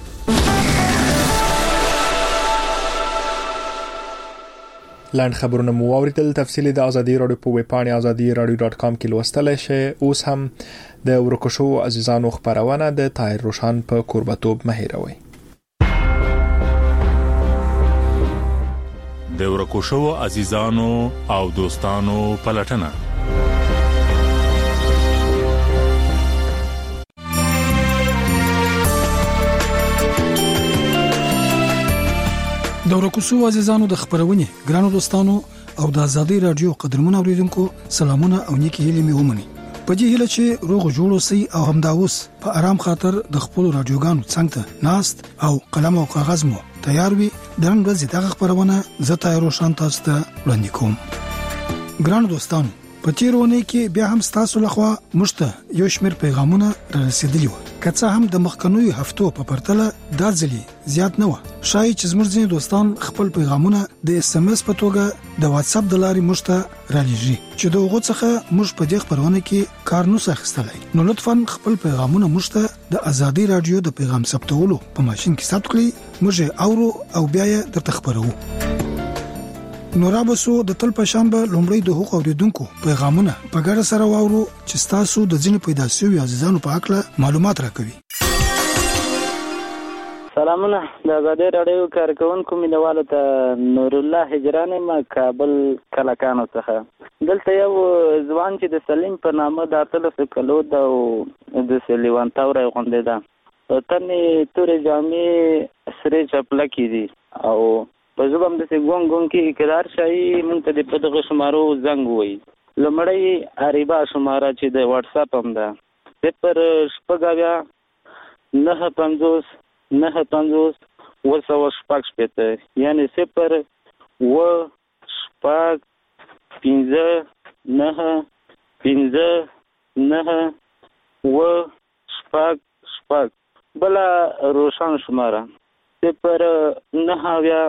Speaker 1: لاند خبرونه مو اوریدل. تفصیلی د ازادي رادیو په ویب پاڼه azadiradio.com کې لوستلای شئ. اوس هم د ورکوشو عزیزانو خبرونه د طاهر روشان په قربتوب مهیروي.
Speaker 6: د ورکوشو عزیزانو او دوستانو پلټنه.
Speaker 7: د ورکوشو عزیزانو د خبرونه ګرانو دوستانو او د ازادي رادیو قدرمن اوریدونکو سلامونه او نیکی هیله می ومني. په دې هیله چې روغ جوړ اوسئ او همداوس په آرام خاطر د خپل رادیوګانو څنګه ناست او قلم او کاغذ مو تیار وي. د نن ورځې دغه خبرونه زه طاهر روشان تاسو ته وړاندې کوم. ګران دوستانو په تیرونه کې بیا هم تاسو لخوا مشته یو شمېر پیغامونه رسیدلی و. کڅه هم د مخکنوي هفتو په پرتله دا ځلې زیات نه و. شاید چې زموږ ځینې دوستان خپل پیغامونه د اس ام اس په توګه د واتس اپ د لارې مشته را لېږي چې دغه څخه موږ په دې خبرونه کې کار نو اخیستلای. نو لطفا خپل پیغامونه مشته د ازادي رادیو د پیغام ثبتولو په ماشين کې ثبت کړئ. موږ اورو او بیا یې درته خبرو. نورابسو د تل په شان به لومړی د حقوق اوریدونکو پیغامونه په ګډه سره واورو چې تاسو د ځینې پیدا شوی عزیزانو په اړه معلومات راکوي.
Speaker 8: سلامونه د ازادي رادیو کارکونکو مینوالو ته نور الله هجران ما کابل کلاکانو څخه. دلته یو ځوان چې د سلیم په نامه د 13 کلو د سلیوان تاور غونډه ده. تنه تورې جامې سره چپلا کیدي او په زبم د ګون ګون کې اقرار شای مونږ ته د پدغه شمارو زنګ وای. لمړی اریبا شماره چې د واتس اپ هم ده 0 950 950 وسوشپاکشپته یعنی 0 و شپاک 15 9 15 9 و شپاک بلا روشان شماره 0 9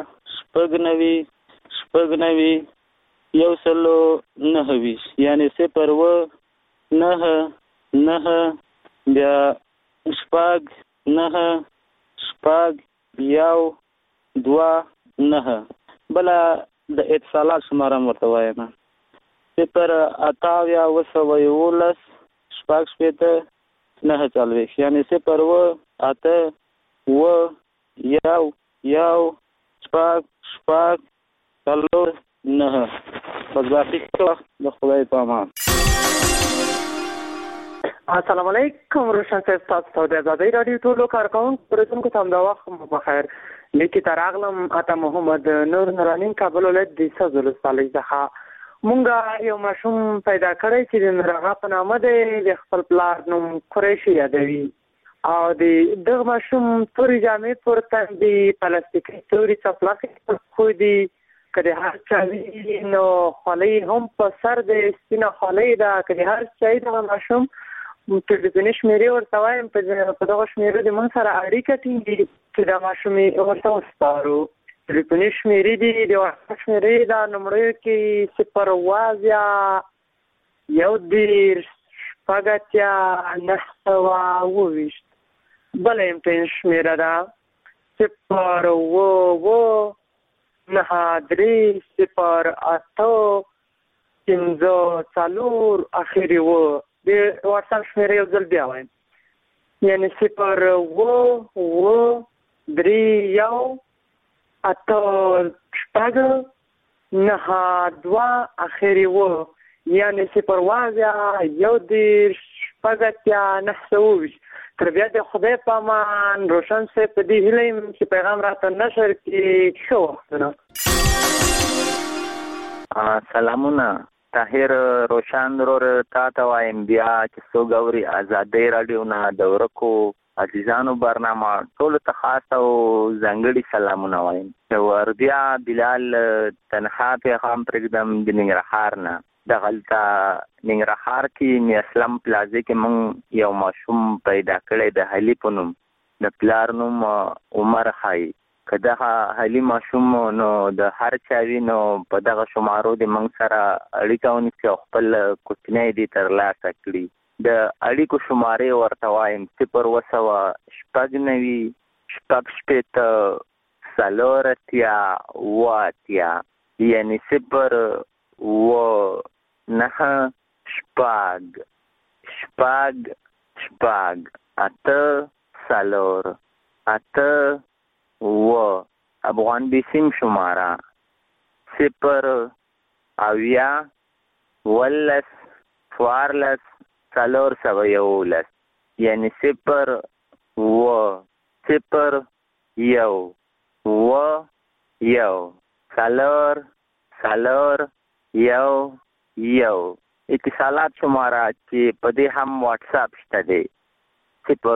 Speaker 8: شپږنوي یو سلو 9 یعنی 0 و 9 9 بیا شپږ 9 شپږ یو 2 9 بلا د اتصالات شماره مرته وایم 0 28 وسوي ولس شپږ شپېته 9 یعنی 0 8 و یو شپږ 4 9 بس باقي وخت د خدای په امان.
Speaker 3: السلام علیکم روشن صاحب، تاسو د آزادۍ رادیو ټولو کارکونکو پرېږدونکو ته همدا وخت بخیر. لیکي ته راغلم اته محمد نور نوراني کابل ولایت د سوځ ولسوالۍ څخه. مونږ یو ماشوم پیدا کړی چې د نورغه په نامه دی، د خپل پلار نوم قریشي یادوي او د دغه ماشوم تورې جامې پورته دي، پلاستیکي تورې چپلکې خو دي، که د هر چا وي نو خولۍ هم په سر د سپینه خولۍ ده. که د هر چا دغه ماشوم ټلیفوني شمېرې ورته وایم، په دغه شمېرو د موږ سره اړیکه ټینګي چې دا ماشوم یې ورته وسپارو. ټلیفوني شمېرې دي، د وټساپ شمېرې ده لومړیو کې 0 10 928. بله امتحان شمېره ده 0 9 3 0 8 5 4 اخري و. د واتساپ شمېره یو ځل بیا وایم، یعنی 0 3 8 6 9 اخري و، یعنی 0 11 9 تر بیا د خدای په امان. روشن صاحب په دې هیله یم چې پیغام راته نشر کړي. ښه وختونه.
Speaker 8: سلامونه طاهر روشن ورور، تا ته وایم بیا چې څوک اوري آزادۍ راډیو نه د ورکو عزیزانو برنامه ټولو ته خاص او ځانګړي سلامونه وایم. وردیا بلال تنها پیغام پرېږدم د ننګرهار نه. دغلته ننګرهار کې اسلام پلازې کې موږ یو ماشوم پیدا کړی د علي په نوم، د پلار نوم عمر خای. که دغه علي ماشوم نو د هر چا وي نو په دغه شمارو د موږ سره اړیکه ونیسي او خپل کوچنی دې ترلاسه کړي. د اړیکو شمارې ورته وایم 0 9 4 یعنی 0 9 8 افغان بیسیم شماره 0 11 4 یعنی 0 اتصالات شماره چې په دې هم واتساپ شته دی 0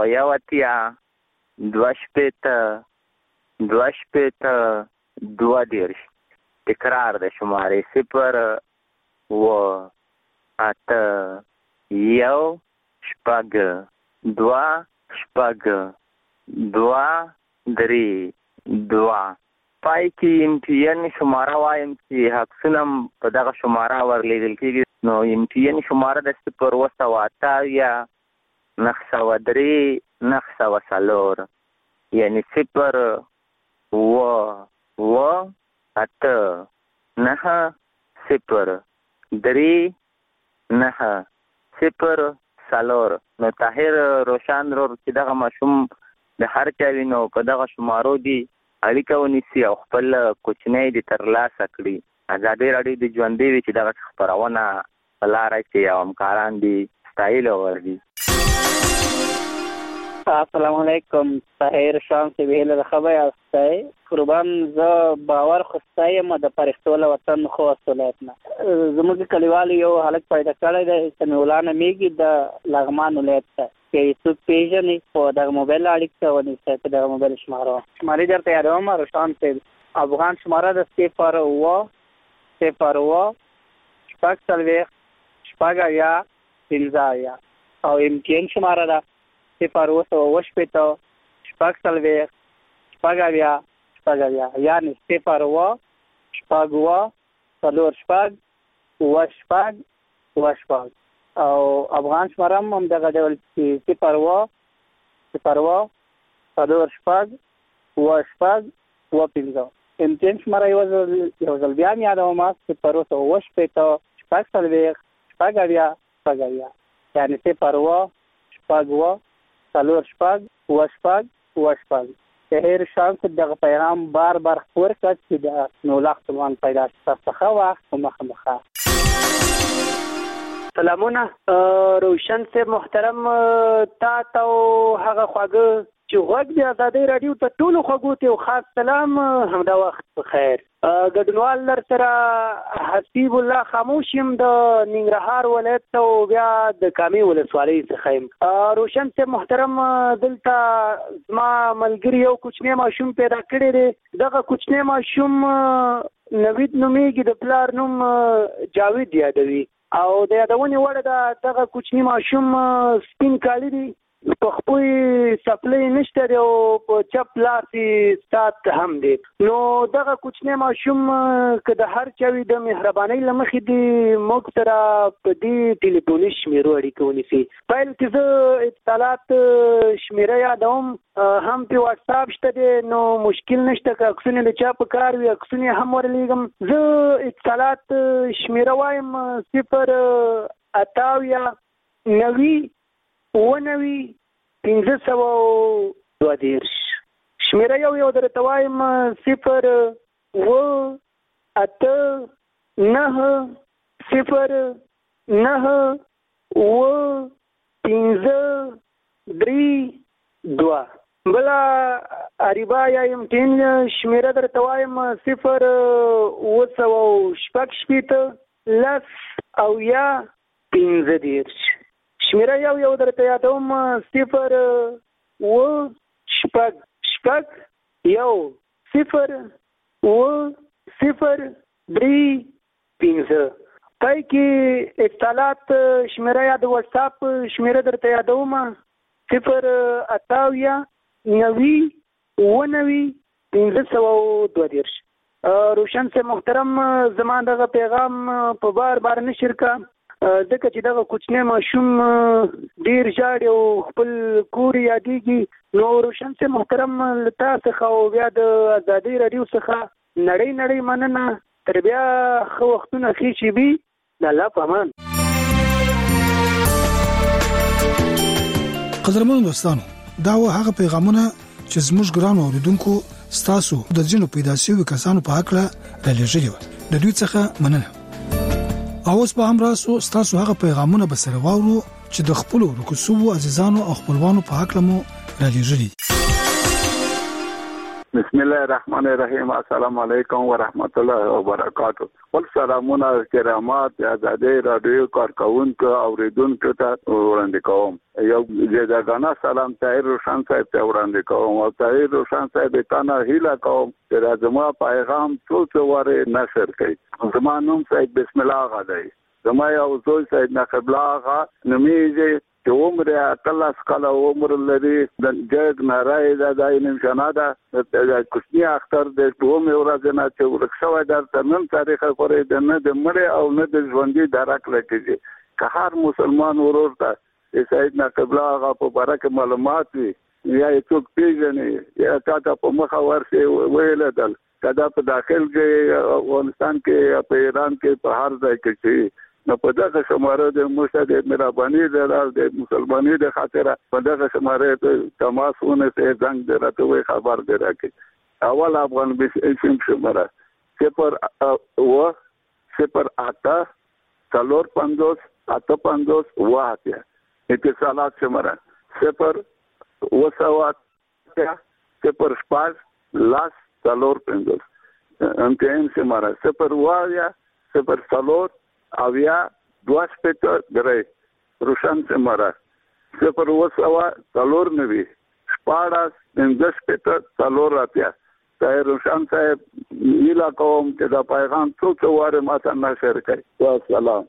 Speaker 8: 2 تکرار د شماره 0 8 2 پای کې امتیان شماره وایم چې حقسنم په دغه شماره ورلیدل کېږي. نو امتیان شماره د 0 9 یعنی 0 8 9 0 نو طاهر روشن ورور چې دغه ماشوم د هر چا وي نو په دغه شمارو دي اړیکه ونیسي او خپل کوچنی دې ترلاسه کړي. آزادۍ راډیو د ژوندۍ وي چې دغه خپرونه په لاره کې او همکاران دي ستایلو وردي. السلام علیکم طاهر شام سے ویل خبر استای قربان ز باور خستایم د پرختو له وطن خو اصلاتنا زموږ کلیوال یو حالت پیدا کړی د سمولانه میګي د لغمان ولایت ته کې څو پیژنې په د موبایل اړیکه ونیسه په د موبایل شمارې درته یادوم. روشن سے افغان شماره د 0 او امتیان شماره ده 0 یعنی 0 او افغان شماره هم دغه ډول 0 امتیان شماره یو ځل بیا یادوم 0
Speaker 3: 0
Speaker 8: یعنی 0 شپږ څلور شپږ اوه شپږ اوه شپږ. هر شانس دغه پیغام بار خپور کړ چې د نو لاختوان پیدا څخه وخت مخه.
Speaker 3: سلامونه روشن صاحب محترم، تا ته هغه خواږه چې غوږ د آزادۍ رادیو ته ټولو خوږو ته یو خاص سلام، همدا وخت بخیر. ګډونوال لر سره حسیب الله خاموش یم د ننګرهار ولایت او بیا د کامې ولسوالۍ څخه یم. روشن صاحب محترم، دلته زما ملګري یو کوچنی ماشوم پیدا کړی دی. دغه کوچنی ماشوم نوید نومیږي، د پلار نوم جاوید یادوي او د یادونې وړ دغه کوچنی ماشوم سپین کالی دی، په خپل سپلې نشته دی او په چپ لاس سات هم دی. نو دغه کوچنی ماشوم که د هر چا وي د مهربانۍ له مخې دی موږ سره په دې ټلیفوني شمیرو اړیکه ونیسي. پیل کې زه اتصالات شمیره یادوم، هم په واتساپ شته دی، نو مشکل نشته که عکسونه د چا په کار وي عکسونه هم ورلیږم. زه اتصالات شمیره وایم 0 98 شمیره یو درته وایم 0 8 9 0 9 5 3 2. بلا اریبا یم ټین شمیره درته وایم 0 9 لس او یا 15. شمیره یو درته یادوم 0 شپږ 0 0 3 5. پای کې اتصالات شمیره یا د واتساپ شمیره درته یادوم 0 98 90 522. روشن سے محترم، زما دغه پیغام په بار نشر کا ځکه چې دغه کوچنی ماشوم ډیر ژاړي او خپل کور یادېږي. نو روشن سے محترم تا څخه او بیا د آزادۍ رادیو څخه نړۍ مننه. تر بیا ښه وختونه ښې شېبې، د الله په امان.
Speaker 7: قدرمنو دوستانو، دا و هغه پیغامونه چې زموږ ګران اوریدونکو ستاسو د ځینو پیدا شویو کسانو په حق له رالیږلي و. د دوی څخه مننه. اوس به هم راسو ستاسو هغه پیغامونه به سره واورو چې د خپلو رکوسوبو عزیزانو او خپلوانو په حق لمو رالیږلي.
Speaker 10: بسم الله الرحمن الرحیم. السلام علیکم ورحمت الله وبرکاتہ. ول سلامونه کرامات آزادۍ رادیو کارکونکو اوریدونکو ته وړاندې کوم. یو جداګانه سلام طاهر روشن صاحب ته وړاندې کوم او طاهر روشن صاحب ته نه هیله کوم چې زما پیغام څو واره نشر کړي. زما نوم صاحب بسم الله آغا دی. زما یو زوی صاحب نقیب الله آغا نومیږي چې عمر اتلس کاله عمر لري. د جګ نارای د داینم شناده د کوچنی اختر د دوه ورځې نه چې ورښوي در تنن تاریخ پورې د نه د مړ او نه د ژوندۍ درک لګي. که هر مسلمان ورور ته سید نقیب الله آغا په باره کې معلومات وي یا څوک پیژني یا تاسو په مخه ورسي ویلدل کدا په داخل کې افغانستان کې په ایران کې په هر ځای کې چې نو په دغه شماره د مشهد مهرباني د مسلمانۍ د خاطر په دغه شماره ته تماسونه ته څنګه درته خبر درکې. اول افغان بشم شماره 0 8 4 5 8 5 واحد. اتصالات شماره 0 0 شپږ لاس 4 5. امتحان شماره 0 0 اویا 2 روشن شماره 0 4 9 شپاړس 4 اتیا. روشن صاحب نیلا کوم چې دا پیغام څو واره ماته نشر کړي. والسلام.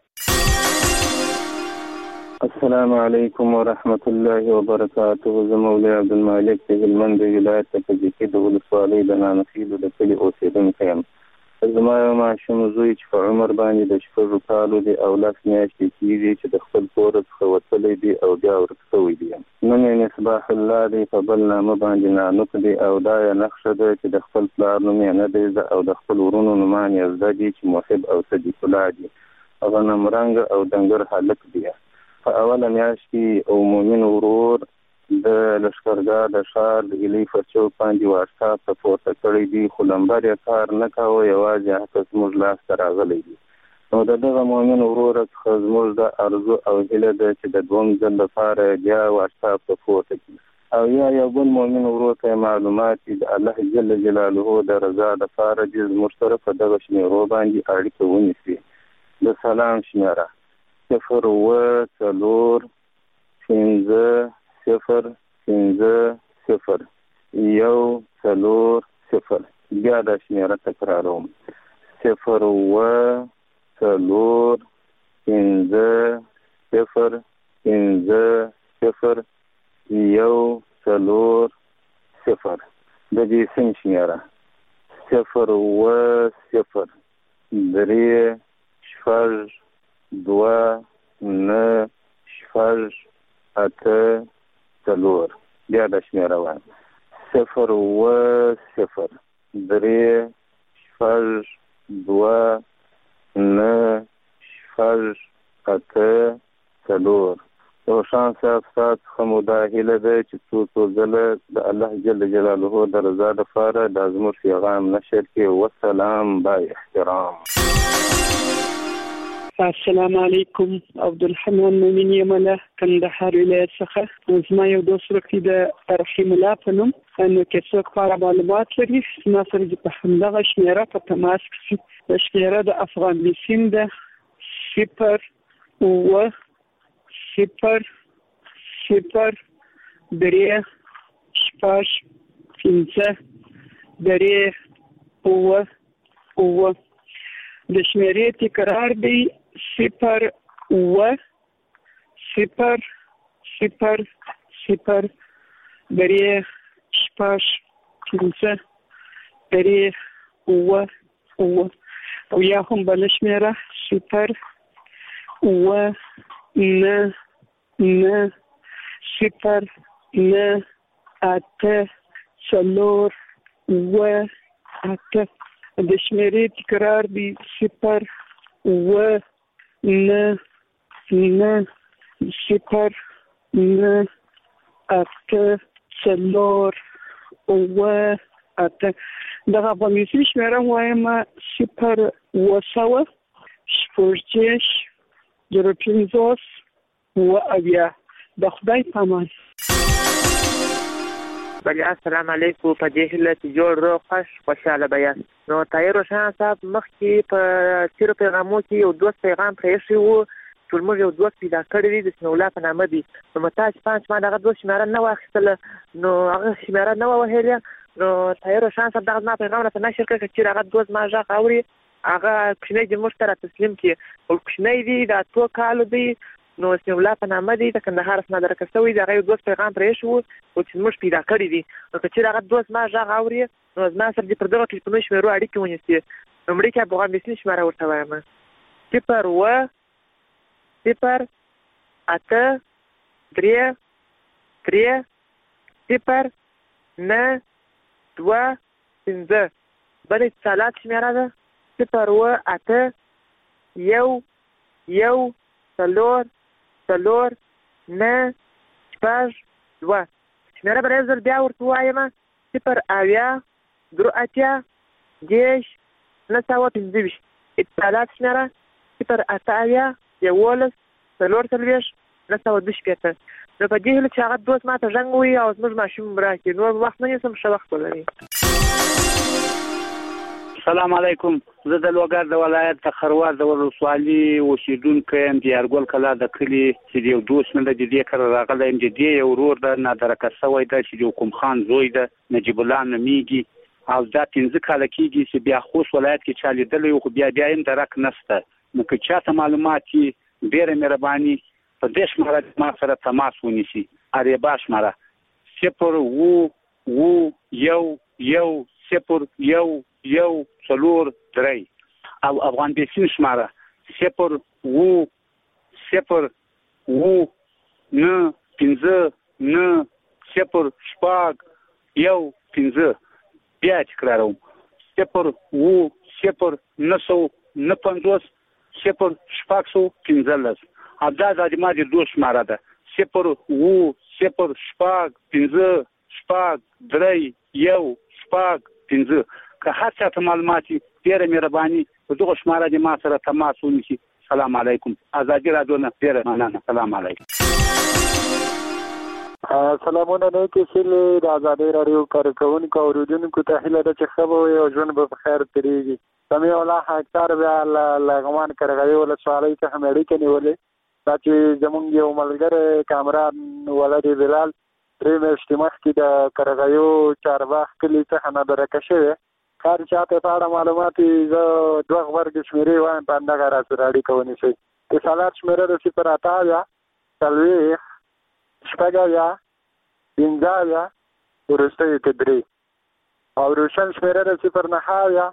Speaker 11: السلام علیکم ورحمت الله وبرکاته. زه مولوی عبدالمالک د هلمند ولایت په کې د ولسوالۍ د نانخیلو د کلي اوسیدونکی یم. زما یو ماشوم زوی چې په عمر باندې د 4 کالو دی او 10 میاشتې کېږي چې د خپل کور څخه وتلی دی او بیا ورک شوی دی. نوم یې مصباح الله دی، په بل نامه باندې نانوک دی او دا یې نقشه ده چې د خپل پلار نوم یې نه دی او د خپل ورونو نومان یې زده دي چې محب او صدیق الله دي. غنم رنګ او دنګر هلک دی. په اوله میاشت کې او مومن ورور د لشکرګاه د ښار د ګلۍ پر چوک باندې واتساپ ته پورته کړی دي، خو نمبر یې کار نه کوه، یوازې هغه زموږ لاس ته راغلی دي. نو د دغه مومن ورور څخه زموږ د ارزو او هیله ده چې د دوم ځل لپاره بیا واتساپ ته پورته کړي او یا بل مومن ورور ته معلومات د الله جل جلاله د رضا لپاره د زموږ سره په دغه شمیرو باندې اړیکه ونیسي. د سلام شمیره 0 4 5 0 1 4 0 بیا د شمیره تکراروم 0 4 5 0 1 4 0 د دې سم شمیره 0 0 3 4 2 9 4 8 4 بیا د شمیره وایم 0 0 3 4 2 9 4 8 4 روشان صاحب څخه مو دا هیله ده چې څو ځله د الله جل جلاله د رضا لپاره د زموږ پیغام نشر کړي. والسلام با احترام.
Speaker 12: السلام علیکم. عبدالحنان مومن یمله کندهار ولایت څخه. زما یو دوست ورکړي د رحیم الله په نوم، نو که څوک په معلومات لري زما سره په همدغه شمیره په تماس کې. د شمیره د افغان بیسیم ده 0 0 0 0 3 4 5 3 0 د شمیرې تکرار دی 0 0 0 0 0 3 4 5 3 0 او یا هم بل شمیره 0 9 9 0 9 8 4 8 د شمیرې تکرار دی 0 9 9 0 9 8 4 8 دغه افغانستان شمیره وایم 0 وسوه شپږ 0 و اویا. د خدای پامان.
Speaker 13: بله السلام علیکم. په دې هیله چې جوړ روغ خوشحاله به یاست. نو طاهر روشن صاحب مخکې په تیرو پیغامو کې یو دوست پیغام پرېښی و چې موږ یو دوست پیدا کړی دی د سنولا په نامه دی. نو متاج پانچ ما دغه دوست شمیره نه واخیستله، نو هغه شمیره نه ووهلې. نو طاهر روشن صاحب دغه زما پیغام راته نشر کړی چې هغه دوست ما غږ اوري، هغه کوچنی دی موږ ته را تسلیم کړي. او کوچنی دی د 2 کالو دی، نو اسم الله په نامه دی د کندهار څخه درکه شوی دی. هغه یو دوست پیغام پرېښی و او چې موږ پیدا کړی دی. نو که چېرې هغه دوست ما غږ اوري نو زما سره دې پر دغه ټلیفوني شمیرو اړیکې ونیسي. لومړی کې افغان بیسیم شماره ورته وایم 0 0 8 3 3 0 9 2 5. بل اتصالات شمیره ده 0 8 1 1 4 4 9 4 2. شمیره به یو ځل بیا ورته ووایم 0 اویا 3 اتیا 10 925. اتصالات شمیره 0 8 اویا 11 4 40 925. نو په دې هیله چې هغه دوست ما ته زنګ ووهي او زموږ ماشوم راکړي. نور وخت نه نیسم، ښه وخت ولري.
Speaker 14: السلام علیکم. زه د لوګر د ولایت د خروار د ولسوالي اوسیدونکی یم، د یارګل کلا د کلي چې یو دوست مې د دې کار راغلی یم. د دې یو ورور د نادرکه شوی ده چې د حکوم خان زوی ده، نجیب الله نومیږي، او دا 15 کاله کېږي چې بیا خوست ولایت کې چا لیدلی خو بیا یې درک نشته. نو که چاته معلومات وي ډېره مهرباني په دې شماره ما سره تماس ونیسي. اریبا شماره 0 1 1 0 1 1 4 3 او افغان بیسیم شماره 0 0 9 5 9 0 شپږ 1 5. بیا تکراروم 0 0 9 50 0 شپږ 15 ازادي ما دي دوه شماره ده 0 و 0 شپږ 15 شپږ 3 1 شپږ 15 که هر څه ته معلومات ډیره مهرباني په دغه شماره دې ما سره تماس ونیسي. سلام علیکم. ازادي رادیو نه ډیره مننه. سلام علیکم.
Speaker 4: سلامونه نه کې چې د ازادي رادیو کارکونکو او اوریدونکو ته هیله ده چې ښه به او ژوند به په خیر تیریږي. سمې الله اکثر بیا لغمان کرغوي ولسوالۍ څخه مې اړیکې نیولې دا چې زمونږ یو ملګری کامران ولدي بلال درې میاشتې مخکې د کرغوي چارباغ کلي څخه نادرکه شوی. هر چاته په اړه معلومات زه دوه غبرګې شمېرې وایم په همدغه راسره اړیکه ونیسئ. د سالار شمېره د 0 40 شپږ 15 وروستیو کې 3 او روشن شمېره د 0 9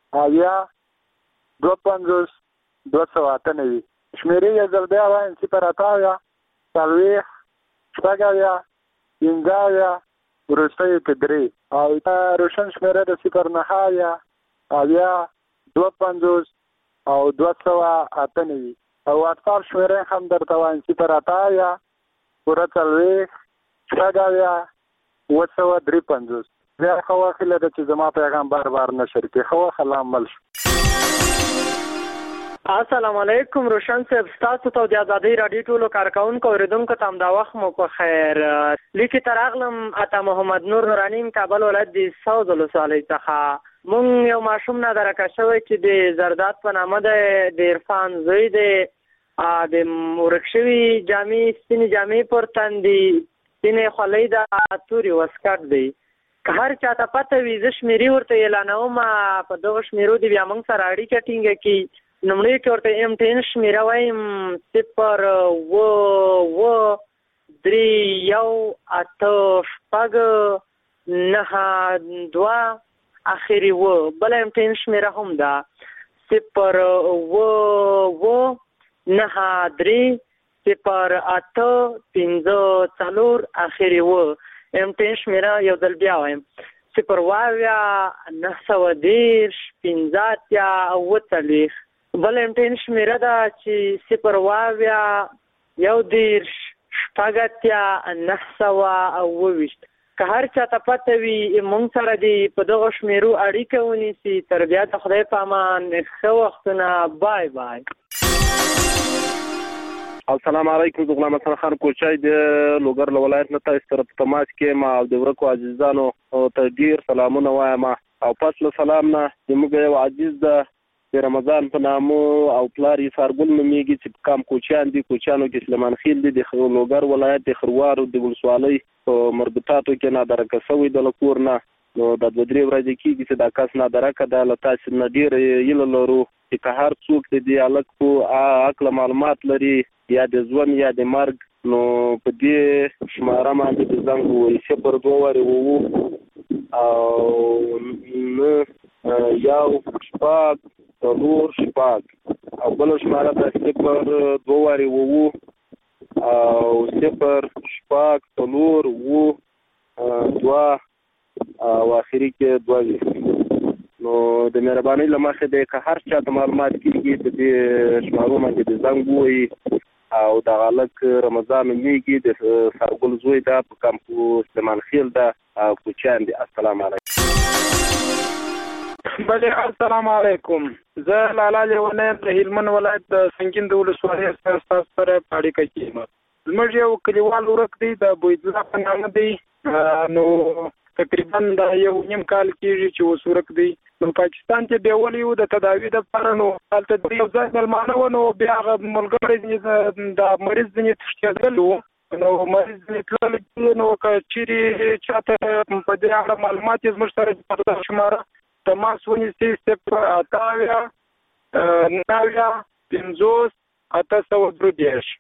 Speaker 4: 52 298 شمېرې یې ځل بیا وایم 0 40 شپږ 15 وروستیو کې 3 او روشن شمېره د 0 9 52 او 298 او واتساپ شمېره هم درته وایم 0 40 شپږ 253 بیا خو واخله د چې زما پیغام بار نشر کې خو خلام مل شو.
Speaker 3: السلام علیکم روشن صاحب تاسو ته د ازادي رادیو ټولو کارکونکو اوریدونکو ته هم دا وخت مو په خیر. لیکي تر اغلم اتا محمد نور نورانی کابل ولایت د ساوز ولسوالۍ څخه مونږ یو ماشوم نه درکه شوی چې د زرداد په نامه د عرفان زوی د ورکشوي جامې سپینې جامې پر تندي سپینې خولۍ د تورې وسکټ دی. که هر چاته پته وي زه شمېرې ورته اعلانوم په دغه شمېرو دې بیا موږ سره اړیکه ټینګه کړي. لومړی کې ورته MTN شمېره وایم 0 3 1 8 9 2 اخري بله MTN شمېره هم ده 0 9 3 0 8 15 4 اخري MTN شمېره یو ځل بیا وایم 0 910 15 او 40 بل MTN شمېره ده چې 0 11 شپږ 928 که هر چاته پته وي موږ سره دی په دغه شمېرو اړیکه ونیسي. تر بیا د خدای په امان ښه وختونه. بای بای.
Speaker 9: السلام علیکم. د غلام حسن خان کوچای د لوګر له ولایت نه تاسو سره په تماس کې ما د ورکو عزیزانو ته ډیر سلامونه وایم او پس له سلام نه زموږ یو عزیز د رمضان په نامو او پلار یې سارګل نومیږي چې کام کوچیان دي کوچیانو کې سلیمان خیل دي د لوګر ولایت د خروار د ولسوالۍ په مربوطاتو کې نادرکه شوی د لکور نه نو د 2-3 ورځې کېږي چې دا کس نادرکه ده. له تاسو نه ډیر یې لرو چې که هر څوک د الګ په عقل معلومات لري یا د ژوند یا د مرګ نو په دې شماره باندې د زنګ وایي 0 2 او نه یو شپږ 4 شپږ او بل شماره د 0 2 او 0 شپږ 4 2 او اخري کې 2 نو د مهرباني لمخه د که هر چا ته معلومات کیږي په دې شمارو باندې د زنګ وایي او د غلق رمضان میږي د سارګل زوی دا په کمپو سلیمان خیل دا او کوچان دي. السلام علیکم.
Speaker 15: بله السلام علیکم. زه لالا لیونه د هلمند ولایت د سنگین د ولسوالۍ سره اړیکه کیم. زموږ یو کلیوال ورک دی د بویدلا په نامه دی نو تقریبا دا یو نیم کال کېږي چې اوس ورک دی. نو پاکستان ته بیولې وو د تداوی لپاره نو هلته د یو ځای مېلمانه و نو بیا هغه ملګری د مریض ځینې تښتېدلی وو نو مریض ځینې تللی نو که چیرې چاته په دې اړه معلومات یې زموږ سره د شماره تماس ونیسي 0 9 50 830.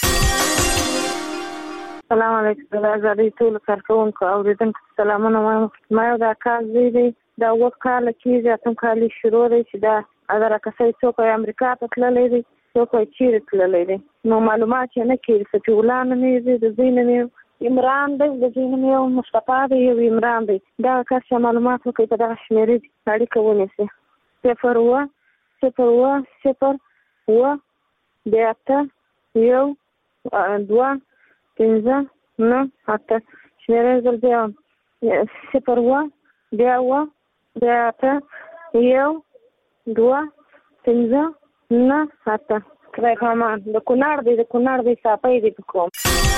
Speaker 16: السلام علیکم. د ازادي ټولو کارکونکو اوریدونکو سلامونه وایم. ما یو دا کار زوی دی دا اووه کاله کېږي اتم کال یې شروع دی چې دا درکه شوی څوک یې امریکا ته تللی دی څوک یې چیرې تللی دی نو معلومات یې نه کېږي. صفي الله نوم یې دی د زوی نوم یې عمران دی د زوی نوم یې مصطفی دی یو عمران دی. دغه کس چې معلومات وکړي په دغه شمېرې اړیکه ونیسي 0 0 0 0 8 1 2 5 9 8 شمیرې زر بیا 0 و بیا 8 1 2 5 9 8 خدای پامان د کونړ دی صافۍ دی کوم.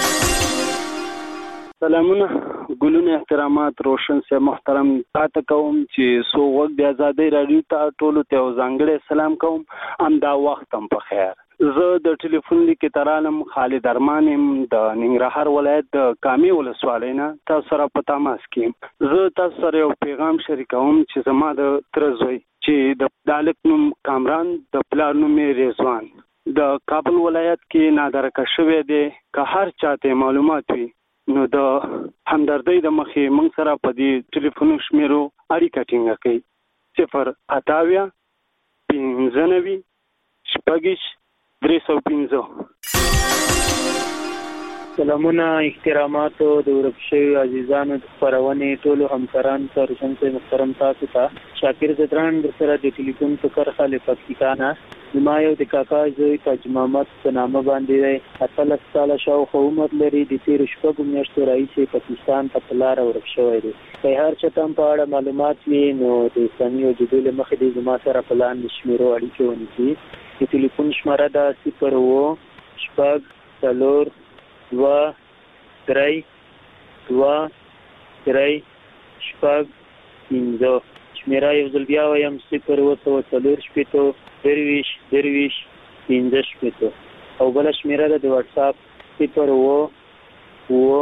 Speaker 18: سلامونه ګلونه احترامات روشن سي محترم تاسو کوم چې سو وخت د آزادۍ رادیو ته ټولو ته ځانګړی سلام کوم. ام دا وخت هم په خیر. زه د ټلیفون لیکې ترالم خالد ارمان د ننګرهار ولایت د کامې ولسوالۍ نه تاسو سره په تماس کې. زه تاسو سره یو پیغام شریکوم چې زما د تر زوی چې د دالک نوم کامران د پلار نوم رضوان د کابل ولایت کې نادرکه شوی دی. که هر چاته معلومات وي نو د همدردۍ د مخې موږ سره په دې ټلیفون شمیرو اړیکه ټینګه کړئ. 088 95 شپږ 315.
Speaker 19: سلامونه احترامات د ورک شوي عزیزانو د خپرونې ټولو همکارانو ته روشن صاحب محترم تاسو ته شاکر زدران در سره د ټلیفون په کرخه له پکتیکا نه زما یو د کاکا زوی تاج محمد په نامه باندې 18 ساله شاوخوا عمر لري. د تیر شپږو میاشتو راهیسې پاکستان ته لاره ورک شوی دی. که هر چا ته په اړه معلومات وي نو د اسلامي وجودو له مخې د زما سره په لاندې شمیرو اړیکې ونیسي. د ټلیفون شماره ده 0 4 2 3 2 3 شپږ 5. شمیره یو ځل بیا وایم 0 4 درویش 15 او بل شمیره ده د واتس اپ 0 4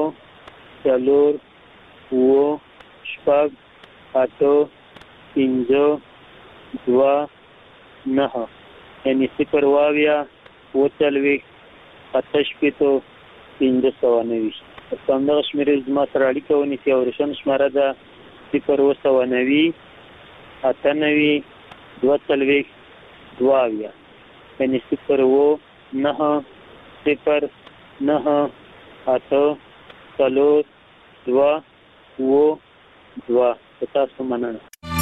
Speaker 19: شپږ 8 5 2 9 یعنی 0 واویا 40 8 1590. څنګه شمیرې زما سره اړیکه ونیسي او روشن شماره ده 0 98 42 2 یعنی 0 9 0 9 8 4 2 2. تاسو مننه.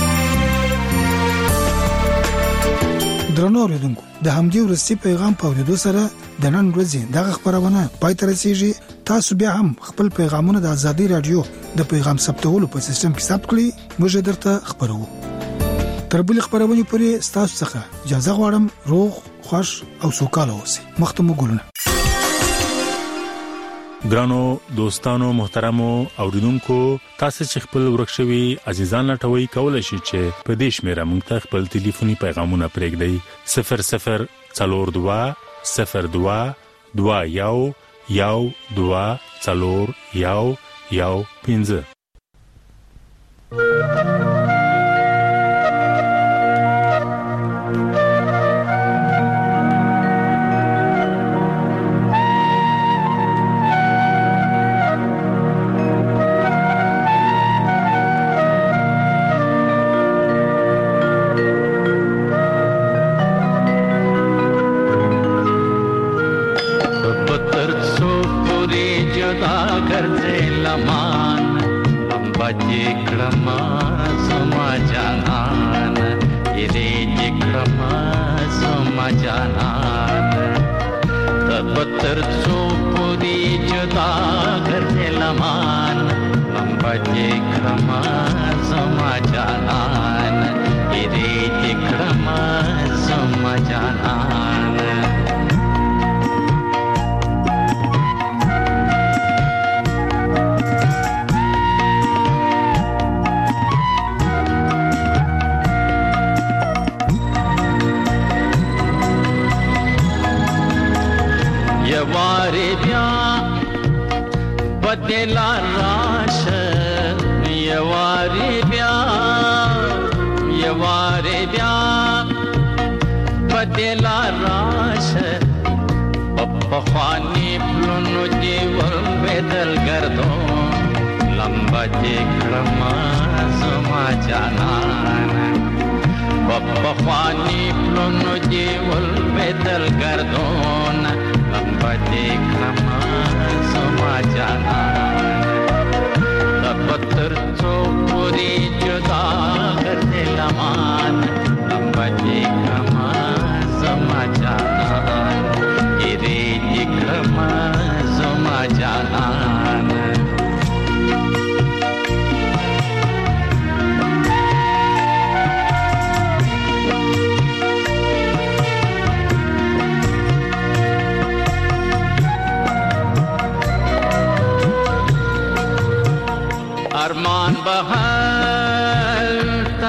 Speaker 7: درنو اوریدونکو د همدې ورستي پیغام په اوریدو سره د نن ورځې دغه خبرونه پای ته رسیږي. تاسو بیا هم خپل پیغامونه د آزادۍ رادیو د پیغام ثبتولو په سیستم کې ثبت کړئ. موږ درته خبرو. تر بل خبرونه پورې تاسو څخه اجازه غواړم. روغ خوش او سوکاله اوسئ. مختمو ګلونه.
Speaker 6: ګرانو دوستانو محترمو اوریدونکو تاسو چې خپل ورکشوي عزیزان لټوي کولای شئ چې په دې شمیره موږ ته خپل ټلیفوني پیغامونه پرېږدئ 00 42 02 21 12 4 15.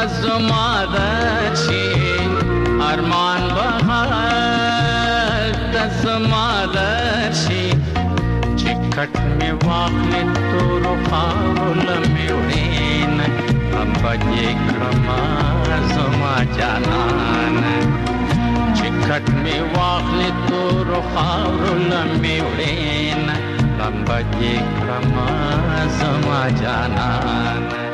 Speaker 17: زما درشي ارمان بهار زما درشي چې کټ می واخلې تور خاور لمې وړین ابجې کرما زما جانان چې کټ می واخلې تور خاور لمې وړین ابجې کرما زما جانان